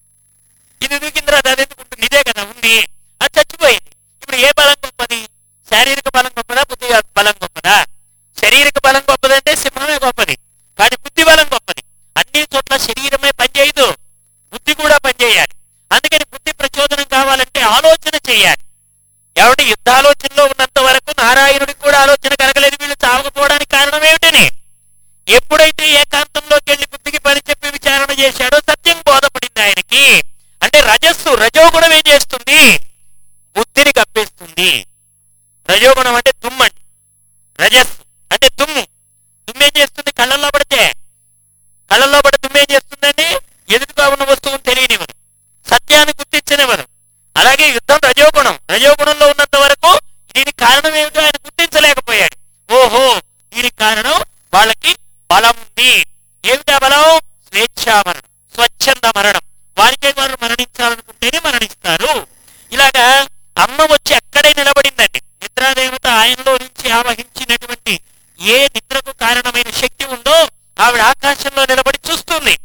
ఇది దూకిన తర్వాత అది ఎందుకు ఉంటుంది, ఇదే కదా ఉంది, అది చచ్చిపోయింది. ఇప్పుడు ఏ బలం గొప్పది, శారీరక బలం గొప్పదా, బుద్ధి బలం గొప్పదా? శారీరక బలం గొప్పదంటే సింహమే గొప్పది, కానీ బుద్ధి బలం గొప్పది. అన్ని చోట్ల శరీరమే పనిచేయదు, బుద్ధి కూడా పనిచేయాలి. అందుకని బుద్ధి ప్రచోదనం కావాలంటే ఆలోచన చేయాలి. ఎవరి యుద్ధాలోచనలో ఉన్నంత వరకు నారాయణుడికి కూడా ఆలోచన కలగలేదు, వీళ్ళు చావకపోవడానికి కారణం ఏమిటని. ఎప్పుడైతే ఏకాంతంలోకి వెళ్ళి బుద్ధికి పని చెప్పి విచారణ చేశాడో సత్యం బోధపడింది ఆయనకి. అంటే రజస్సు రజోగుణం ఏం చేస్తుంది, బుద్ధిని కప్పేస్తుంది. రజోగుణం అంటే దుమ్మండి, రజస్సు అంటే దుమ్ము. దుమ్ము ఏం చేస్తుంది, కళ్ళల్లో పడితే కళ్ళల్లో పడి దుమ్ము ఏం చేస్తుందండి, ఎదుగుగా ఉన్న వస్తువును తెలియనివ్వదు, సత్యాన్ని గుర్తించనివ్వదు. అలాగే యుద్ధం రజోగుణం, రజోగుణంలో ఉన్నంత వరకు దీనికి కారణం ఏమిటో ఆయన గుర్తించలేకపోయాడు. ఓహో దీనికి కారణం వాళ్ళకి బలం ఉంది. ఏమిటా బలం, స్వేచ్ఛామరణం, స్వచ్ఛంద మరణం. వారికే వారు మరణించాలనుకుంటేనే మరణిస్తారు. ఇలాగా అమ్మ వచ్చి అక్కడే నిలబడిందండి. నిద్రాదేవత ఆయనలో నుంచి ఆవహించినటువంటి ఏ నిద్రకు కారణమైన శక్తి ఉందో ఆవిడ ఆకాశంలో నిలబడి చూస్తుంది.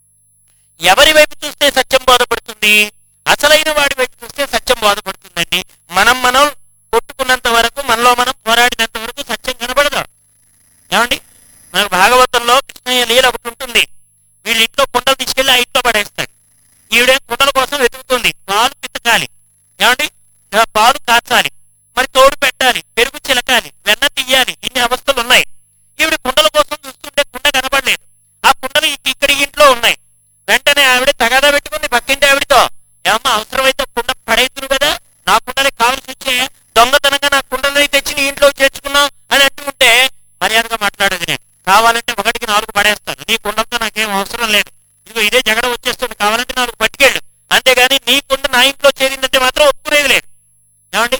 ఎవరి వైపు చూస్తే సత్యం బోధపడుతుంది, అసలైన వాడి వైపు చూస్తే సత్యం బోధపడుతుందండి. మనం మనం కొట్టుకున్నంత వరకు, మనలో మనం పోరాడినంత వరకు సత్యం కనబడదు. ఏమండి, మనకు భాగవతంలో కృష్ణయ్య లీల ఒకటి ఉంటుంది. వీళ్ళ ఇంట్లో కుండలు తీసుకెళ్లి ఆ ఇంట్లో పడేస్తాడు. ఈవిడే కుండల కోసం వెతుకుతుంది, పాలు పితకాలి, ఏమండి పాలు కాచాలి, మరి తోడు పెట్టాలి, పెరుగు చిలకాలి, వెన్న తీయాలి, ఇన్ని అవస్థలు ఉన్నాయి. ఈవిడ కుండల కోసం చూస్తుంటే కుండ కనబడలేదు. ఆ కుండలు ఇక్కడి ఇంట్లో ఉన్నాయి. వెంటనే ఆవిడ తగాదా పెట్టుకుంది పక్కింటి ఆవిడతో, ఏమన్నా అవసరమైతే కుండ పడేతురు కదా, నా కుండలే కావాల్సి వచ్చే, దొంగతనంగా నా కుండలని తెచ్చి నీ ఇంట్లో చేర్చుకున్నావు అని అంటుంటే మర్యాదగా మాట్లాడేది. నేను కావాలంటే ఒకటికి నాలుగు పడేస్తాను, నీ కుండలతో నాకేం అవసరం లేదు, ఇదిగో ఇదే జగడ వచ్చేస్తుంది, కావాలంటే నాలుగు పట్టుకెళ్ళు, అంతేగాని నీ కుండ నా ఇంట్లో చేరిందంటే మాత్రం ఒప్పుకునేది లేదు. ఏమండి,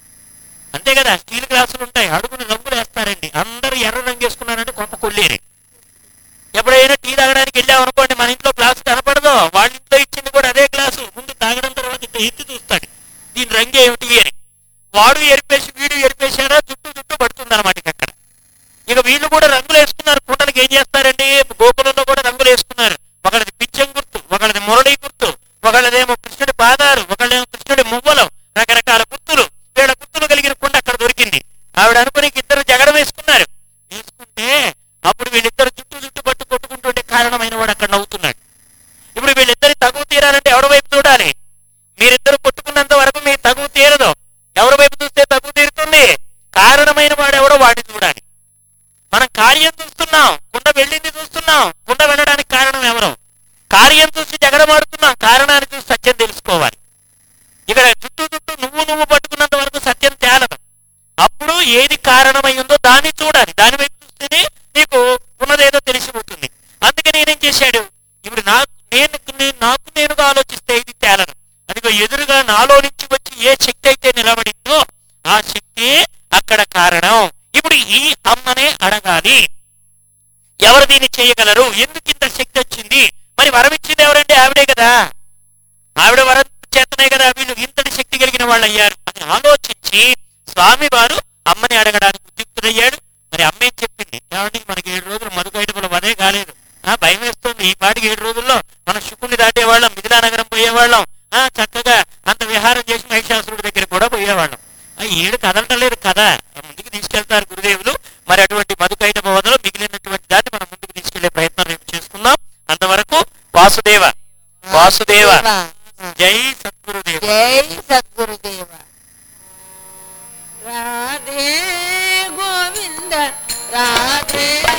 అంతే కదా. స్టీల్ గ్లాసులు ఉంటాయి, అడుగుని రంగులు వేస్తారండి, అందరూ ఎర్ర రంగు వేసుకున్నారంటే కొంప కొల్లేరు. ఎప్పుడైనా టీ తాగడానికి వెళ్ళామనుకోండి, మన ఇంట్లో గ్లాసు కనపడదు, వాళ్ళ ఇంట్లో ఇచ్చింది కూడా అదే గ్లాసు, ముందు తాగడం తర్వాత ఇంత ఎత్తి చూస్తాడు దీని రంగు ఏమిటి అని. వాడు ఎరిపేసి వీడు ఎరిపేశారా చుట్టూ చుట్టూ పడుతుంది అనమాట అక్కడ. ఇక వీళ్ళు కూడా రంగులు వేసుకున్నారు, కుండలకి ఏం చేస్తారండి, గోకులంలో కూడా రంగులు వేసుకున్నారు. ఒకళ్ళది పిచ్చం గుర్తు, ఒకళ్ళది మురళి గుర్తు, ఒకళ్ళదేమో కృష్ణుడి పాదాలు, ఒకళ్ళేమో కృష్ణుడి మువ్వలు, రకరకాల గుర్తులు. వీళ్ళ గుర్తులు కలిగిన కుండ అక్కడ దొరికింది. ఆవిడ అనుకుని ఇద్దరు జగడం వేసుకున్నారు. వేసుకుంటే అప్పుడు వీళ్ళిద్దరు చుట్టూ చుట్టూ పట్టు కొట్టుకుంటుంటే కారణమైన వాడు అక్కడ నవ్వుతున్నాడు. ఇప్పుడు వీళ్ళిద్దరి తగువ తీరాలంటే ఎవరి వైపు చూడాలి, మీరిద్దరు కొట్టుకున్నంత వరకు మీ తగువ తీరదు. ఎవరి వైపు చూస్తే తగువ తీరుతుంది, కారణమైన వాడు ఎవడో వాడిని చూడాలి. మనం కార్యం చూస్తున్నాం, కుండ వెళ్ళింది చూస్తున్నాం, కుండ వెళ్ళడానికి కారణం ఎవరు, కార్యం చూసి జగడమాడుతున్నాం, కారణాన్ని చూసి సత్యం తెలుసుకోవాలి. ఇక్కడ చుట్టూ చుట్టూ నువ్వు నువ్వు పట్టుకున్నంత వరకు సత్యం తేలదు. అప్పుడు ఏది కారణమై ఉందో దాన్ని చూడాలి, దాని వైపు చూస్తేనే నీకు ఉన్నదేదో తెలిసిపోతుంది. అందుకని అందుకని నేనేం చేశాడు, ఇప్పుడు నాకు నేను నేను- నాకు నేనుగా ఆలోచిస్తే ఇది తేలను. అదిగో ఎదురుగా నాలో నుంచి వచ్చి ఏ శక్తి అయితే నిలబడిందో ఆ శక్తి అక్కడ కారణం. ఇప్పుడు ఈ అమ్మనే అడగాలి, ఎవరు దీన్ని చేయగలరు, ఎందుకు ఇంత శక్తి వచ్చింది, మరి వరం ఇచ్చింది ఎవరండి, ఆవిడే కదా, ఆవిడ వరం చేతనే కదా వీళ్ళు ఇంతటి శక్తి కలిగిన వాళ్ళు అయ్యారు అని ఆలోచించి స్వామి వారు అమ్మని అడగడానికి ఉద్యుక్తుడయ్యాడు. మరి అమ్మ ఏం చెప్పింది, ఏమంటే మనకి ఏడు రోజులు మరుగైటపుల వదే కాలేదు, ఆ భయం వేస్తుంది, ఈ పాటికి ఏడు రోజుల్లో మనం శుకుని దాటేవాళ్ళం, మిథిలా నగరం పోయేవాళ్ళం, ఆ చక్కగా అంత విహారం చేసి మహిషాసురుడి దగ్గర కూడా పోయేవాళ్ళం, ఆ ఏడు కదలటం లేదు కదా, ముందుకు తీసుకెళ్తారు గురుదేవులు. మరి అటువంటి మధుకైటప వదలో మిగిలినటువంటి దాన్ని మనం ముందుకు తీసుకెళ్లే ప్రయత్నం రేపు చేసుకుందాం. అంతవరకు వాసుదేవ వాసుదేవ జై సద్గురుదేవ. జై సద్గురుదేవ. రాధే గోవింద రాధే